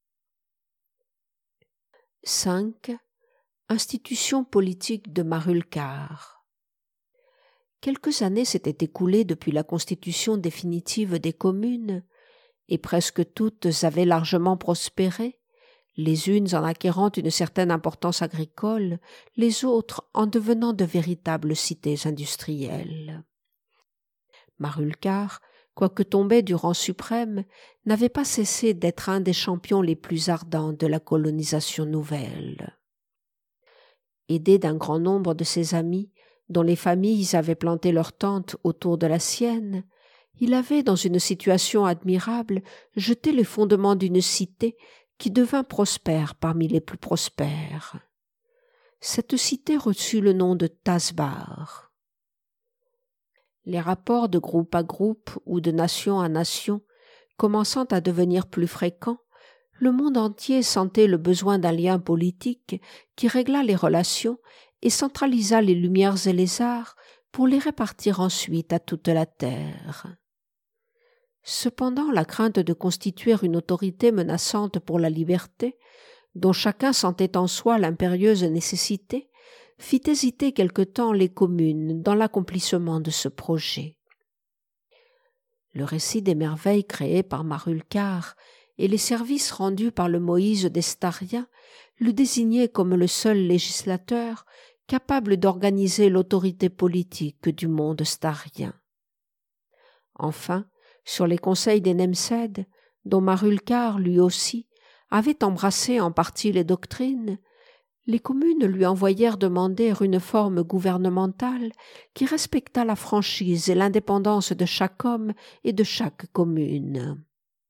cinq. Institution politique de Marulcar. Quelques années s'étaient écoulées depuis la constitution définitive des communes, et presque toutes avaient largement prospéré, les unes en acquérant une certaine importance agricole, les autres en devenant de véritables cités industrielles. Marulcar, quoique tombé du rang suprême, n'avait pas cessé d'être un des champions les plus ardents de la colonisation nouvelle. Aidé d'un grand nombre de ses amis, dont les familles avaient planté leurs tentes autour de la sienne, il avait, dans une situation admirable, jeté les fondements d'une cité qui devint prospère parmi les plus prospères. Cette cité reçut le nom de Tasbar. Les rapports de groupe à groupe ou de nation à nation commençant à devenir plus fréquents, le monde entier sentait le besoin d'un lien politique qui réglât les relations et centralisa les lumières et les arts pour les répartir ensuite à toute la terre. Cependant, la crainte de constituer une autorité menaçante pour la liberté, dont chacun sentait en soi l'impérieuse nécessité, fit hésiter quelque temps les communes dans l'accomplissement de ce projet. Le récit des merveilles créées par Marulcar et les services rendus par le Moïse des Stariens le désignaient comme le seul législateur capable d'organiser l'autorité politique du monde starien. Enfin, sur les conseils des Nemsed, dont Marulcar, lui aussi, avait embrassé en partie les doctrines, les communes lui envoyèrent demander une forme gouvernementale qui respectât la franchise et l'indépendance de chaque homme et de chaque commune.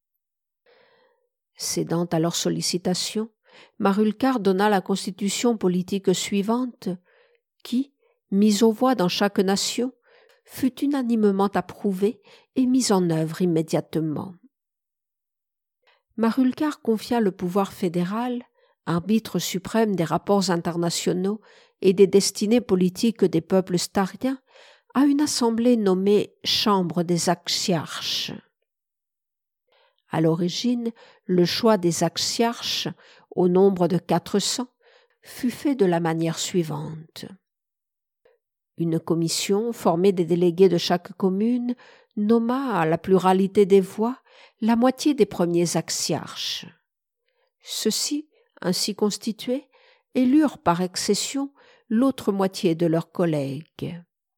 Cédant à leurs sollicitations, Marulcar donna la constitution politique suivante qui, mise aux voix dans chaque nation, fut unanimement approuvée et mise en œuvre immédiatement. Marulcar confia le pouvoir fédéral, arbitre suprême des rapports internationaux et des destinées politiques des peuples stariens, à une assemblée nommée Chambre des Axiarches. À l'origine, le choix des axiarches, au nombre de quatre cents, fut fait de la manière suivante. Une commission, formée des délégués de chaque commune, nomma à la pluralité des voix la moitié des premiers axiarches. Ceux-ci, ainsi constitués, élurent par accession l'autre moitié de leurs collègues.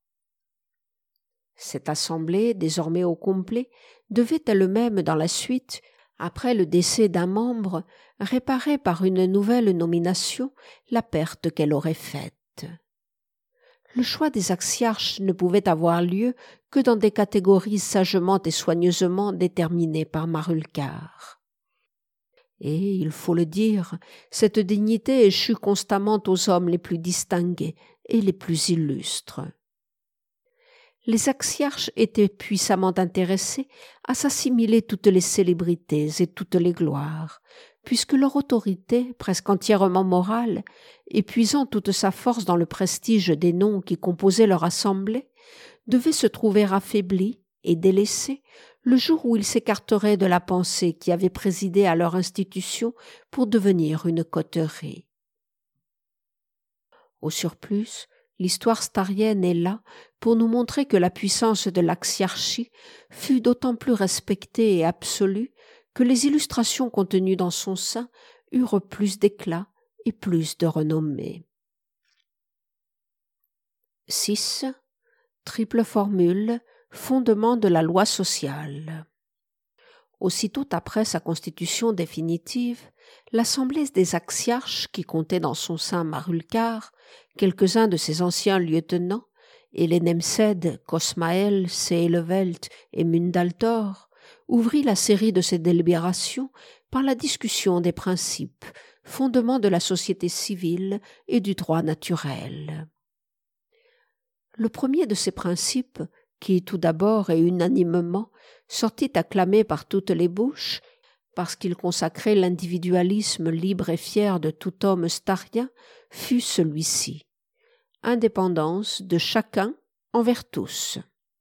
Cette assemblée, désormais au complet, devait elle-même dans la suite, après le décès d'un membre, réparer par une nouvelle nomination la perte qu'elle aurait faite. Le choix des axiarches ne pouvait avoir lieu que dans des catégories sagement et soigneusement déterminées par Marulcar. Et, il faut le dire, cette dignité échut constamment aux hommes les plus distingués et les plus illustres. Les axiarches étaient puissamment intéressés à s'assimiler toutes les célébrités et toutes les gloires, puisque leur autorité, presque entièrement morale, épuisant toute sa force dans le prestige des noms qui composaient leur assemblée, devait se trouver affaiblie et délaissée le jour où ils s'écarteraient de la pensée qui avait présidé à leur institution pour devenir une coterie. Au surplus, l'histoire starienne est là pour nous montrer que la puissance de l'axiarchie fut d'autant plus respectée et absolue que les illustrations contenues dans son sein eurent plus d'éclat et plus de renommée. six. Triple formule, fondement de la loi sociale. Aussitôt après sa constitution définitive, l'assemblée des axiarches, qui comptait dans son sein Marulcar, quelques-uns de ses anciens lieutenants, et les Nemsed, Cosmael, Seelevelt et Mundaltor, ouvrit la série de ses délibérations par la discussion des principes, fondements de la société civile et du droit naturel. Le premier de ces principes, qui tout d'abord et unanimement sortit acclamé par toutes les bouches, parce qu'il consacrait l'individualisme libre et fier de tout homme starien, fut celui-ci. Indépendance de chacun envers tous.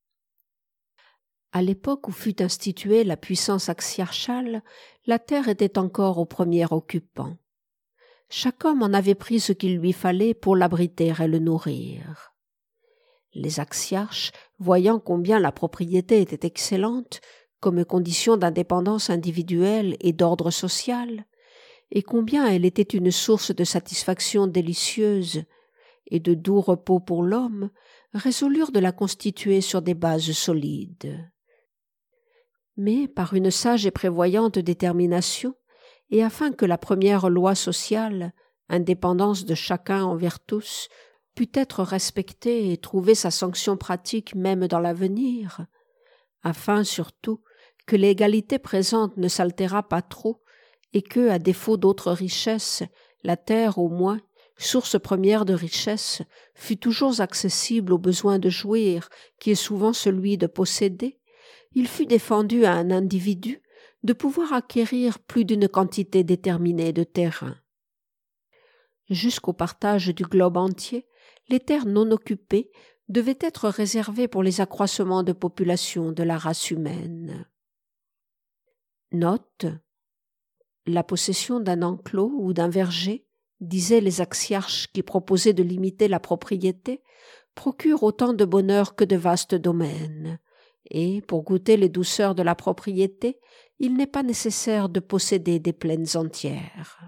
À l'époque où fut instituée la puissance axiarchale, la terre était encore au premier occupant. Chaque homme en avait pris ce qu'il lui fallait pour l'abriter et le nourrir. Les axiarches, voyant combien la propriété était excellente, comme condition d'indépendance individuelle et d'ordre social, et combien elle était une source de satisfaction délicieuse et de doux repos pour l'homme, résolurent de la constituer sur des bases solides. Mais, par une sage et prévoyante détermination, et afin que la première loi sociale, indépendance de chacun envers tous, pût être respectée et trouver sa sanction pratique même dans l'avenir, afin surtout que l'égalité présente ne s'altérât pas trop et que, à défaut d'autres richesses, la terre au moins, source première de richesse, fût toujours accessible au besoin de jouir, qui est souvent celui de posséder, il fut défendu à un individu de pouvoir acquérir plus d'une quantité déterminée de terrain. Jusqu'au partage du globe entier, les terres non occupées devaient être réservées pour les accroissements de population de la race humaine. Note. La possession d'un enclos ou d'un verger, disaient les axiarches qui proposaient de limiter la propriété, procure autant de bonheur que de vastes domaines, et, pour goûter les douceurs de la propriété, il n'est pas nécessaire de posséder des plaines entières.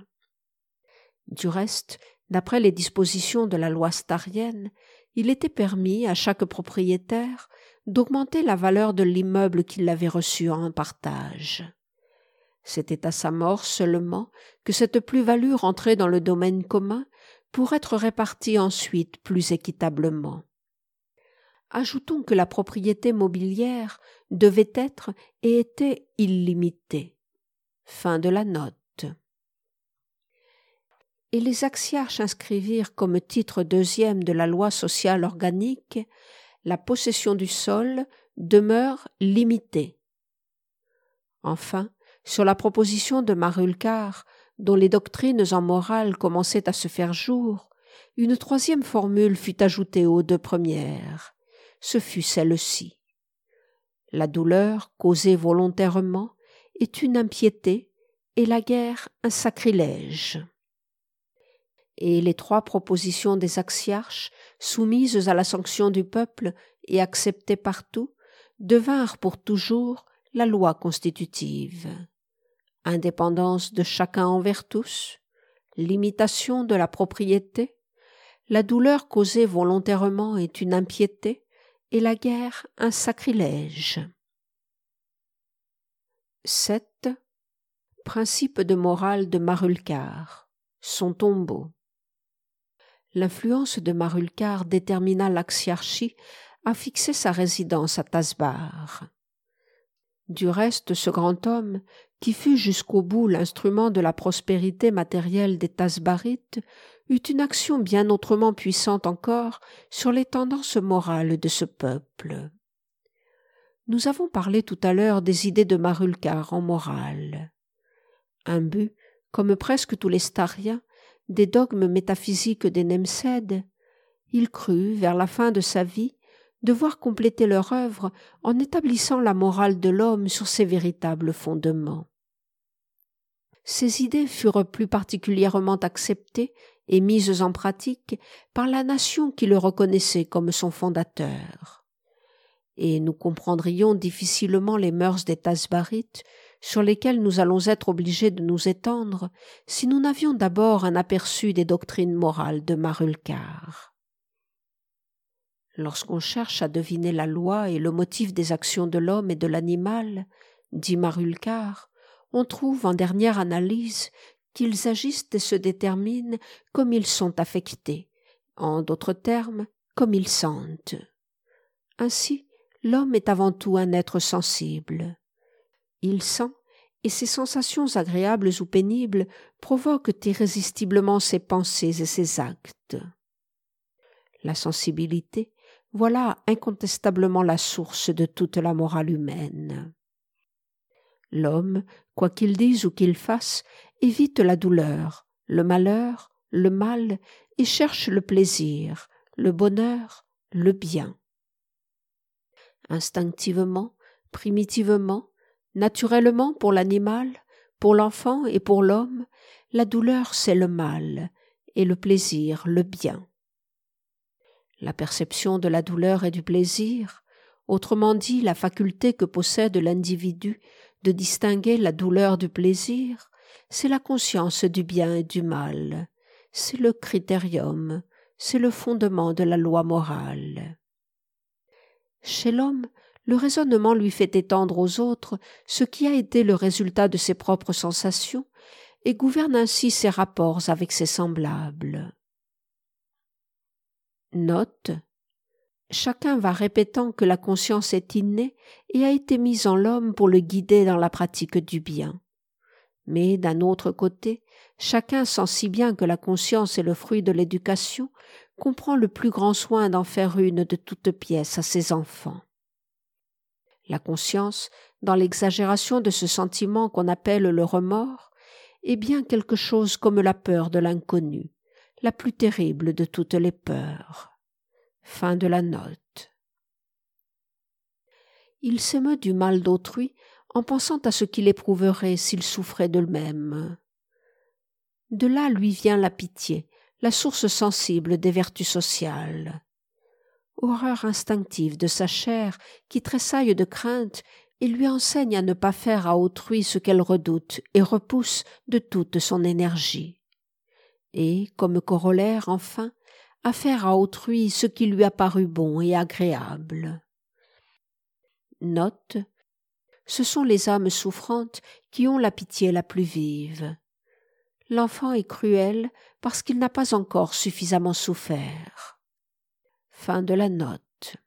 Du reste, d'après les dispositions de la loi starienne, il était permis à chaque propriétaire d'augmenter la valeur de l'immeuble qu'il avait reçu en partage. C'était à sa mort seulement que cette plus-value rentrait dans le domaine commun pour être répartie ensuite plus équitablement. Ajoutons que la propriété mobilière devait être et était illimitée. Fin de la note. Et les axiarches inscrivirent comme titre deuxième de la loi sociale organique « La possession du sol demeure limitée ». Enfin, sur la proposition de Marulcar, dont les doctrines en morale commençaient à se faire jour, une troisième formule fut ajoutée aux deux premières. Ce fut celle-ci. La douleur causée volontairement est une impiété et la guerre un sacrilège. Et les trois propositions des Axiarches, soumises à la sanction du peuple et acceptées partout, devinrent pour toujours la loi constitutive. Indépendance de chacun envers tous, limitation de la propriété, la douleur causée volontairement est une impiété et la guerre un sacrilège. sept. Principe de morale de Marulcar, son tombeau. L'influence de Marulcar détermina l'Axiarchie à fixer sa résidence à Tasbar. Du reste, ce grand homme, qui fut jusqu'au bout l'instrument de la prospérité matérielle des Tasbarites, eut une action bien autrement puissante encore sur les tendances morales de ce peuple. Nous avons parlé tout à l'heure des idées de Marulcar en morale. Imbu, comme presque tous les Stariens, des dogmes métaphysiques des Nemsèdes, il crut, vers la fin de sa vie, devoir compléter leur œuvre en établissant la morale de l'homme sur ses véritables fondements. Ces idées furent plus particulièrement acceptées et mises en pratique par la nation qui le reconnaissait comme son fondateur. Et nous comprendrions difficilement les mœurs des Tasbarites, sur lesquelles nous allons être obligés de nous étendre, si nous n'avions d'abord un aperçu des doctrines morales de Marulcar. Lorsqu'on cherche à deviner la loi et le motif des actions de l'homme et de l'animal, dit Marulcar, on trouve en dernière analyse qu'ils agissent et se déterminent comme ils sont affectés, en d'autres termes, comme ils sentent. Ainsi, l'homme est avant tout un être sensible. Il sent, et ses sensations agréables ou pénibles provoquent irrésistiblement ses pensées et ses actes. La sensibilité, voilà incontestablement la source de toute la morale humaine. L'homme, quoi qu'il dise ou qu'il fasse, évite la douleur, le malheur, le mal et cherche le plaisir, le bonheur, le bien. Instinctivement, primitivement, naturellement pour l'animal, pour l'enfant et pour l'homme, la douleur c'est le mal et le plaisir le bien. La perception de la douleur et du plaisir, autrement dit la faculté que possède l'individu de distinguer la douleur du plaisir, c'est la conscience du bien et du mal, c'est le critérium, c'est le fondement de la loi morale. Chez l'homme, le raisonnement lui fait étendre aux autres ce qui a été le résultat de ses propres sensations et gouverne ainsi ses rapports avec ses semblables. Note. Chacun va répétant que la conscience est innée et a été mise en l'homme pour le guider dans la pratique du bien. Mais d'un autre côté, chacun sent si bien que la conscience est le fruit de l'éducation qu'on prend le plus grand soin d'en faire une de toutes pièces à ses enfants. La conscience, dans l'exagération de ce sentiment qu'on appelle le remords, est bien quelque chose comme la peur de l'inconnu, la plus terrible de toutes les peurs. Fin de la note. Il s'émeut du mal d'autrui en pensant à ce qu'il éprouverait s'il souffrait de même. De là lui vient la pitié, la source sensible des vertus sociales. Horreur instinctive de sa chair qui tressaille de crainte et lui enseigne à ne pas faire à autrui ce qu'elle redoute et repousse de toute son énergie. Et, comme corollaire, enfin, à faire à autrui ce qui lui a paru bon et agréable. Note. Ce sont les âmes souffrantes qui ont la pitié la plus vive. L'enfant est cruel parce qu'il n'a pas encore suffisamment souffert. Fin de la note.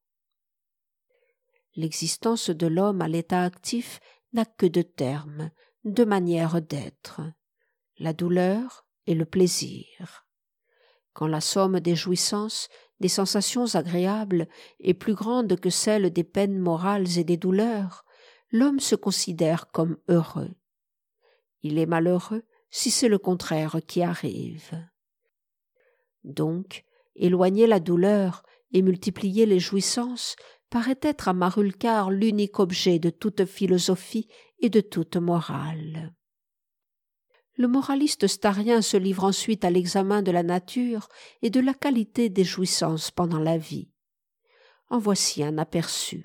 L'existence de l'homme à l'état actif n'a que deux termes, deux manières d'être, la douleur et le plaisir. Quand la somme des jouissances, des sensations agréables est plus grande que celle des peines morales et des douleurs, l'homme se considère comme heureux. Il est malheureux si c'est le contraire qui arrive. Donc, éloigner la douleur et multiplier les jouissances paraît être à Marulcar l'unique objet de toute philosophie et de toute morale. Le moraliste starien se livre ensuite à l'examen de la nature et de la qualité des jouissances pendant la vie. En voici un aperçu.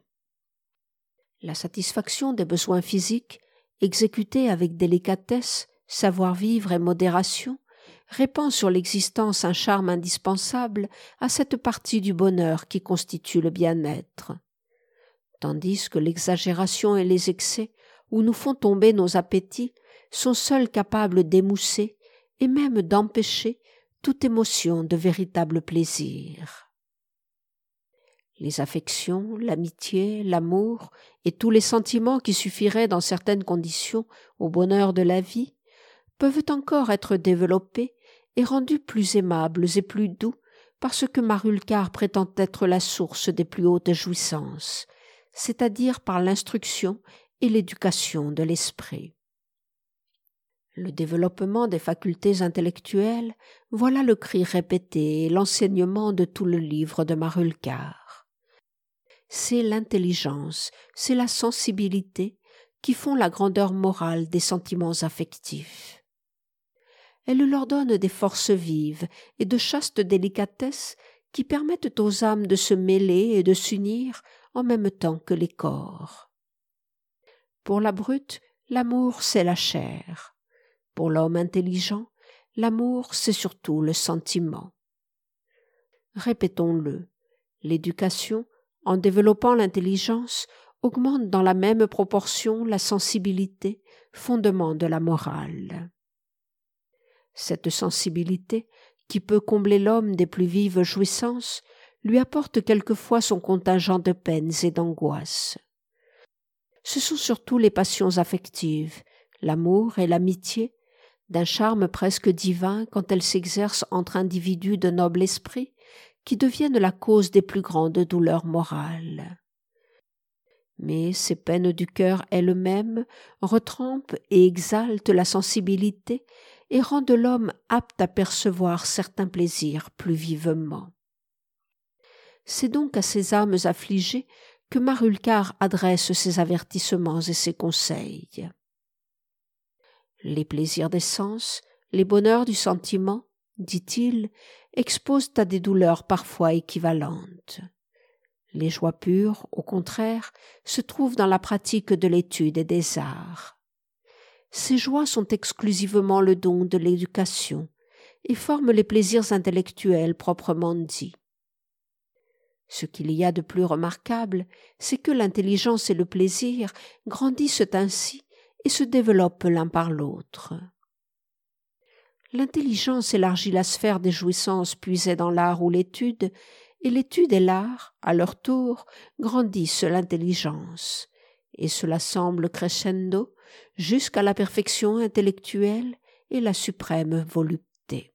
La satisfaction des besoins physiques, exécutée avec délicatesse, savoir-vivre et modération, répand sur l'existence un charme indispensable à cette partie du bonheur qui constitue le bien-être. Tandis que l'exagération et les excès, où nous font tomber nos appétits, sont seuls capables d'émousser et même d'empêcher toute émotion de véritable plaisir. Les affections, l'amitié, l'amour et tous les sentiments qui suffiraient dans certaines conditions au bonheur de la vie peuvent encore être développés et rendus plus aimables et plus doux parce que Marulcar prétend être la source des plus hautes jouissances, c'est-à-dire par l'instruction et l'éducation de l'esprit. Le développement des facultés intellectuelles, voilà le cri répété et l'enseignement de tout le livre de Marulcar. C'est l'intelligence, c'est la sensibilité qui font la grandeur morale des sentiments affectifs. Elle leur donne des forces vives et de chastes délicatesses qui permettent aux âmes de se mêler et de s'unir en même temps que les corps. Pour la brute, l'amour c'est la chair. Pour l'homme intelligent, l'amour c'est surtout le sentiment. Répétons-le, l'éducation, en développant l'intelligence, augmente dans la même proportion la sensibilité, fondement de la morale. Cette sensibilité, qui peut combler l'homme des plus vives jouissances, lui apporte quelquefois son contingent de peines et d'angoisses. Ce sont surtout les passions affectives, l'amour et l'amitié, d'un charme presque divin quand elles s'exercent entre individus de noble esprit, qui deviennent la cause des plus grandes douleurs morales. Mais ces peines du cœur elles-mêmes retrempent et exaltent la sensibilité et rendent l'homme apte à percevoir certains plaisirs plus vivement. C'est donc à ces âmes affligées que Marulcar adresse ses avertissements et ses conseils. Les plaisirs des sens, les bonheurs du sentiment, dit-il, exposent à des douleurs parfois équivalentes. Les joies pures, au contraire, se trouvent dans la pratique de l'étude et des arts. Ces joies sont exclusivement le don de l'éducation et forment les plaisirs intellectuels proprement dits. Ce qu'il y a de plus remarquable, c'est que l'intelligence et le plaisir grandissent ainsi et se développent l'un par l'autre. L'intelligence élargit la sphère des jouissances puisées dans l'art ou l'étude, et l'étude et l'art, à leur tour, grandissent l'intelligence, et cela semble crescendo jusqu'à la perfection intellectuelle et la suprême volupté.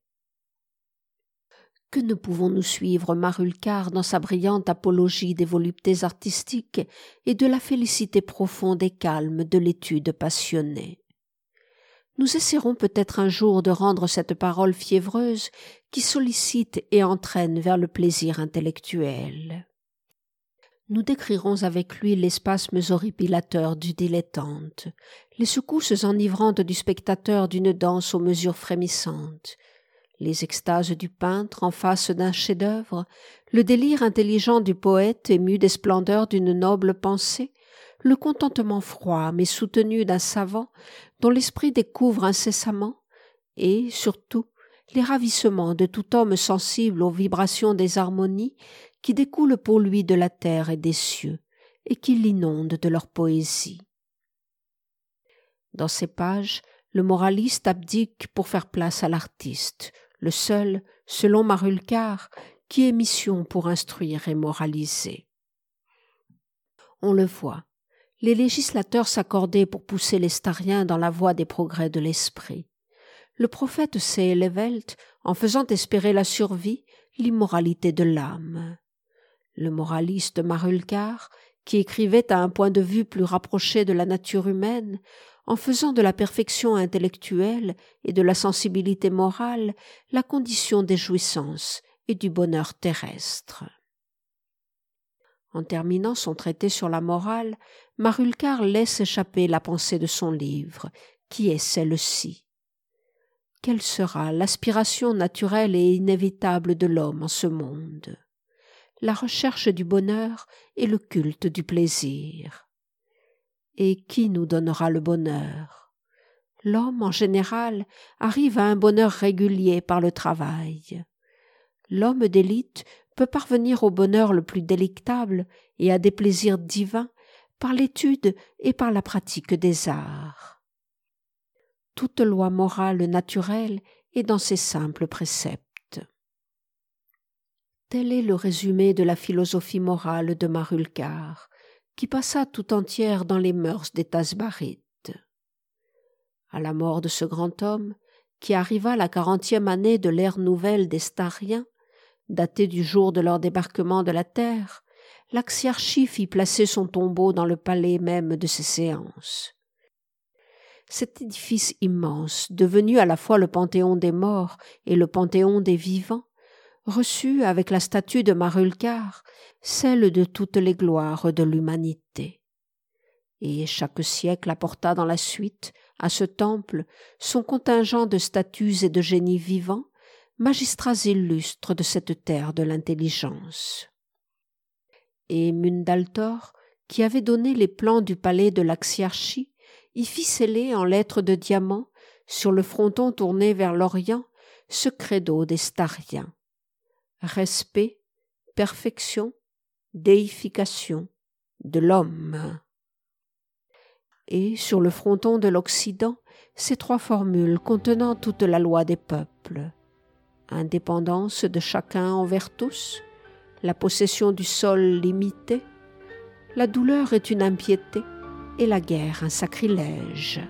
Que ne pouvons-nous suivre Marulcar dans sa brillante apologie des voluptés artistiques et de la félicité profonde et calme de l'étude passionnée. Nous essaierons peut-être un jour de rendre cette parole fiévreuse qui sollicite et entraîne vers le plaisir intellectuel. Nous décrirons avec lui les spasmes horripilateurs du dilettante, les secousses enivrantes du spectateur d'une danse aux mesures frémissantes, les extases du peintre en face d'un chef-d'œuvre, le délire intelligent du poète ému des splendeurs d'une noble pensée, le contentement froid mais soutenu d'un savant dont l'esprit découvre incessamment, et, surtout, les ravissements de tout homme sensible aux vibrations des harmonies qui découlent pour lui de la terre et des cieux, et qui l'inondent de leur poésie. Dans ces pages, le moraliste abdique pour faire place à l'artiste, le seul, selon Marulcar, qui ait mission pour instruire et moraliser. On le voit, les législateurs s'accordaient pour pousser les stariens dans la voie des progrès de l'esprit. Le prophète Seelevelt, en faisant espérer la survie, l'immoralité de l'âme. Le moraliste Marulcar, qui écrivait à un point de vue plus rapproché de la nature humaine, en faisant de la perfection intellectuelle et de la sensibilité morale la condition des jouissances et du bonheur terrestre. En terminant son traité sur la morale, Marulkar laisse échapper la pensée de son livre, qui est celle-ci. Quelle sera l'aspiration naturelle et inévitable de l'homme en ce monde? La recherche du bonheur et le culte du plaisir. Et qui nous donnera le bonheur? L'homme, en général, arrive à un bonheur régulier par le travail. L'homme d'élite peut parvenir au bonheur le plus délectable et à des plaisirs divins par l'étude et par la pratique des arts. Toute loi morale naturelle est dans ces simples préceptes. Tel est le résumé de la philosophie morale de Marulkar, qui passa tout entière dans les mœurs des Tasbarites. À la mort de ce grand homme, qui arriva la quarantième année de l'ère nouvelle des Stariens, datée du jour de leur débarquement de la terre, l'Axiarchie fit placer son tombeau dans le palais même de ses séances. Cet édifice immense, devenu à la fois le panthéon des morts et le panthéon des vivants, reçut avec la statue de Marulkar celle de toutes les gloires de l'humanité. Et chaque siècle apporta dans la suite, à ce temple, son contingent de statues et de génies vivants, magistrats illustres de cette terre de l'intelligence. Et Mundaltor, qui avait donné les plans du palais de l'Axiarchie, y fit sceller en lettres de diamant, sur le fronton tourné vers l'Orient, ce credo des Stariens. Respect, perfection, déification de l'homme. Et sur le fronton de l'Occident, ces trois formules contenant toute la loi des peuples. Indépendance de chacun envers tous, la possession du sol limitée, la douleur est une impiété et la guerre un sacrilège.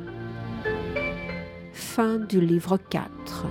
Fin du livre quatre.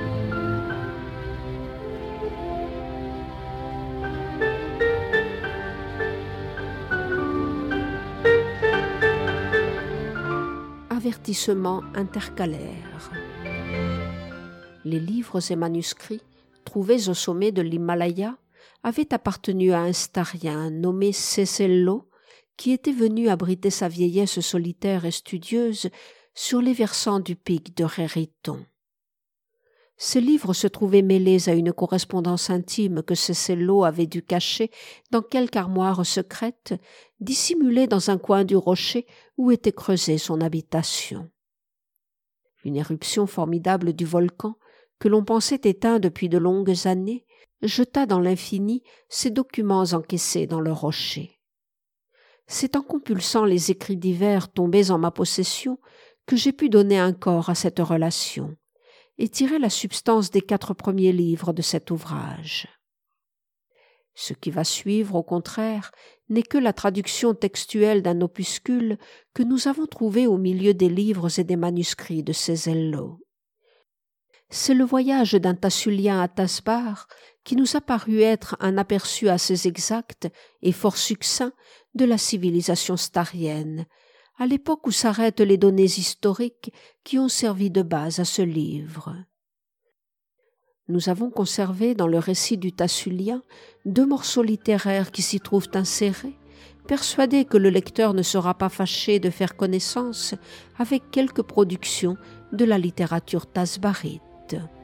Avertissement intercalaire. Les livres et manuscrits, trouvés au sommet de l'Himalaya, avaient appartenu à un starien nommé Cécello, qui était venu abriter sa vieillesse solitaire et studieuse sur les versants du pic de Rériton. Ces livres se trouvaient mêlés à une correspondance intime que Cécello avait dû cacher dans quelque armoire secrète, dissimulée dans un coin du rocher où était creusée son habitation. Une éruption formidable du volcan, que l'on pensait éteint depuis de longues années, jeta dans l'infini ces documents encaissés dans le rocher. C'est en compulsant les écrits divers tombés en ma possession que j'ai pu donner un corps à cette relation et tirer la substance des quatre premiers livres de cet ouvrage. Ce qui va suivre, au contraire, n'est que la traduction textuelle d'un opuscule que nous avons trouvé au milieu des livres et des manuscrits de Cécello. C'est le voyage d'un Tassulien à Tasbar qui nous a paru être un aperçu assez exact et fort succinct de la civilisation starienne, à l'époque où s'arrêtent les données historiques qui ont servi de base à ce livre. Nous avons conservé dans le récit du Tassulien deux morceaux littéraires qui s'y trouvent insérés, persuadés que le lecteur ne sera pas fâché de faire connaissance avec quelques productions de la littérature tasbarite.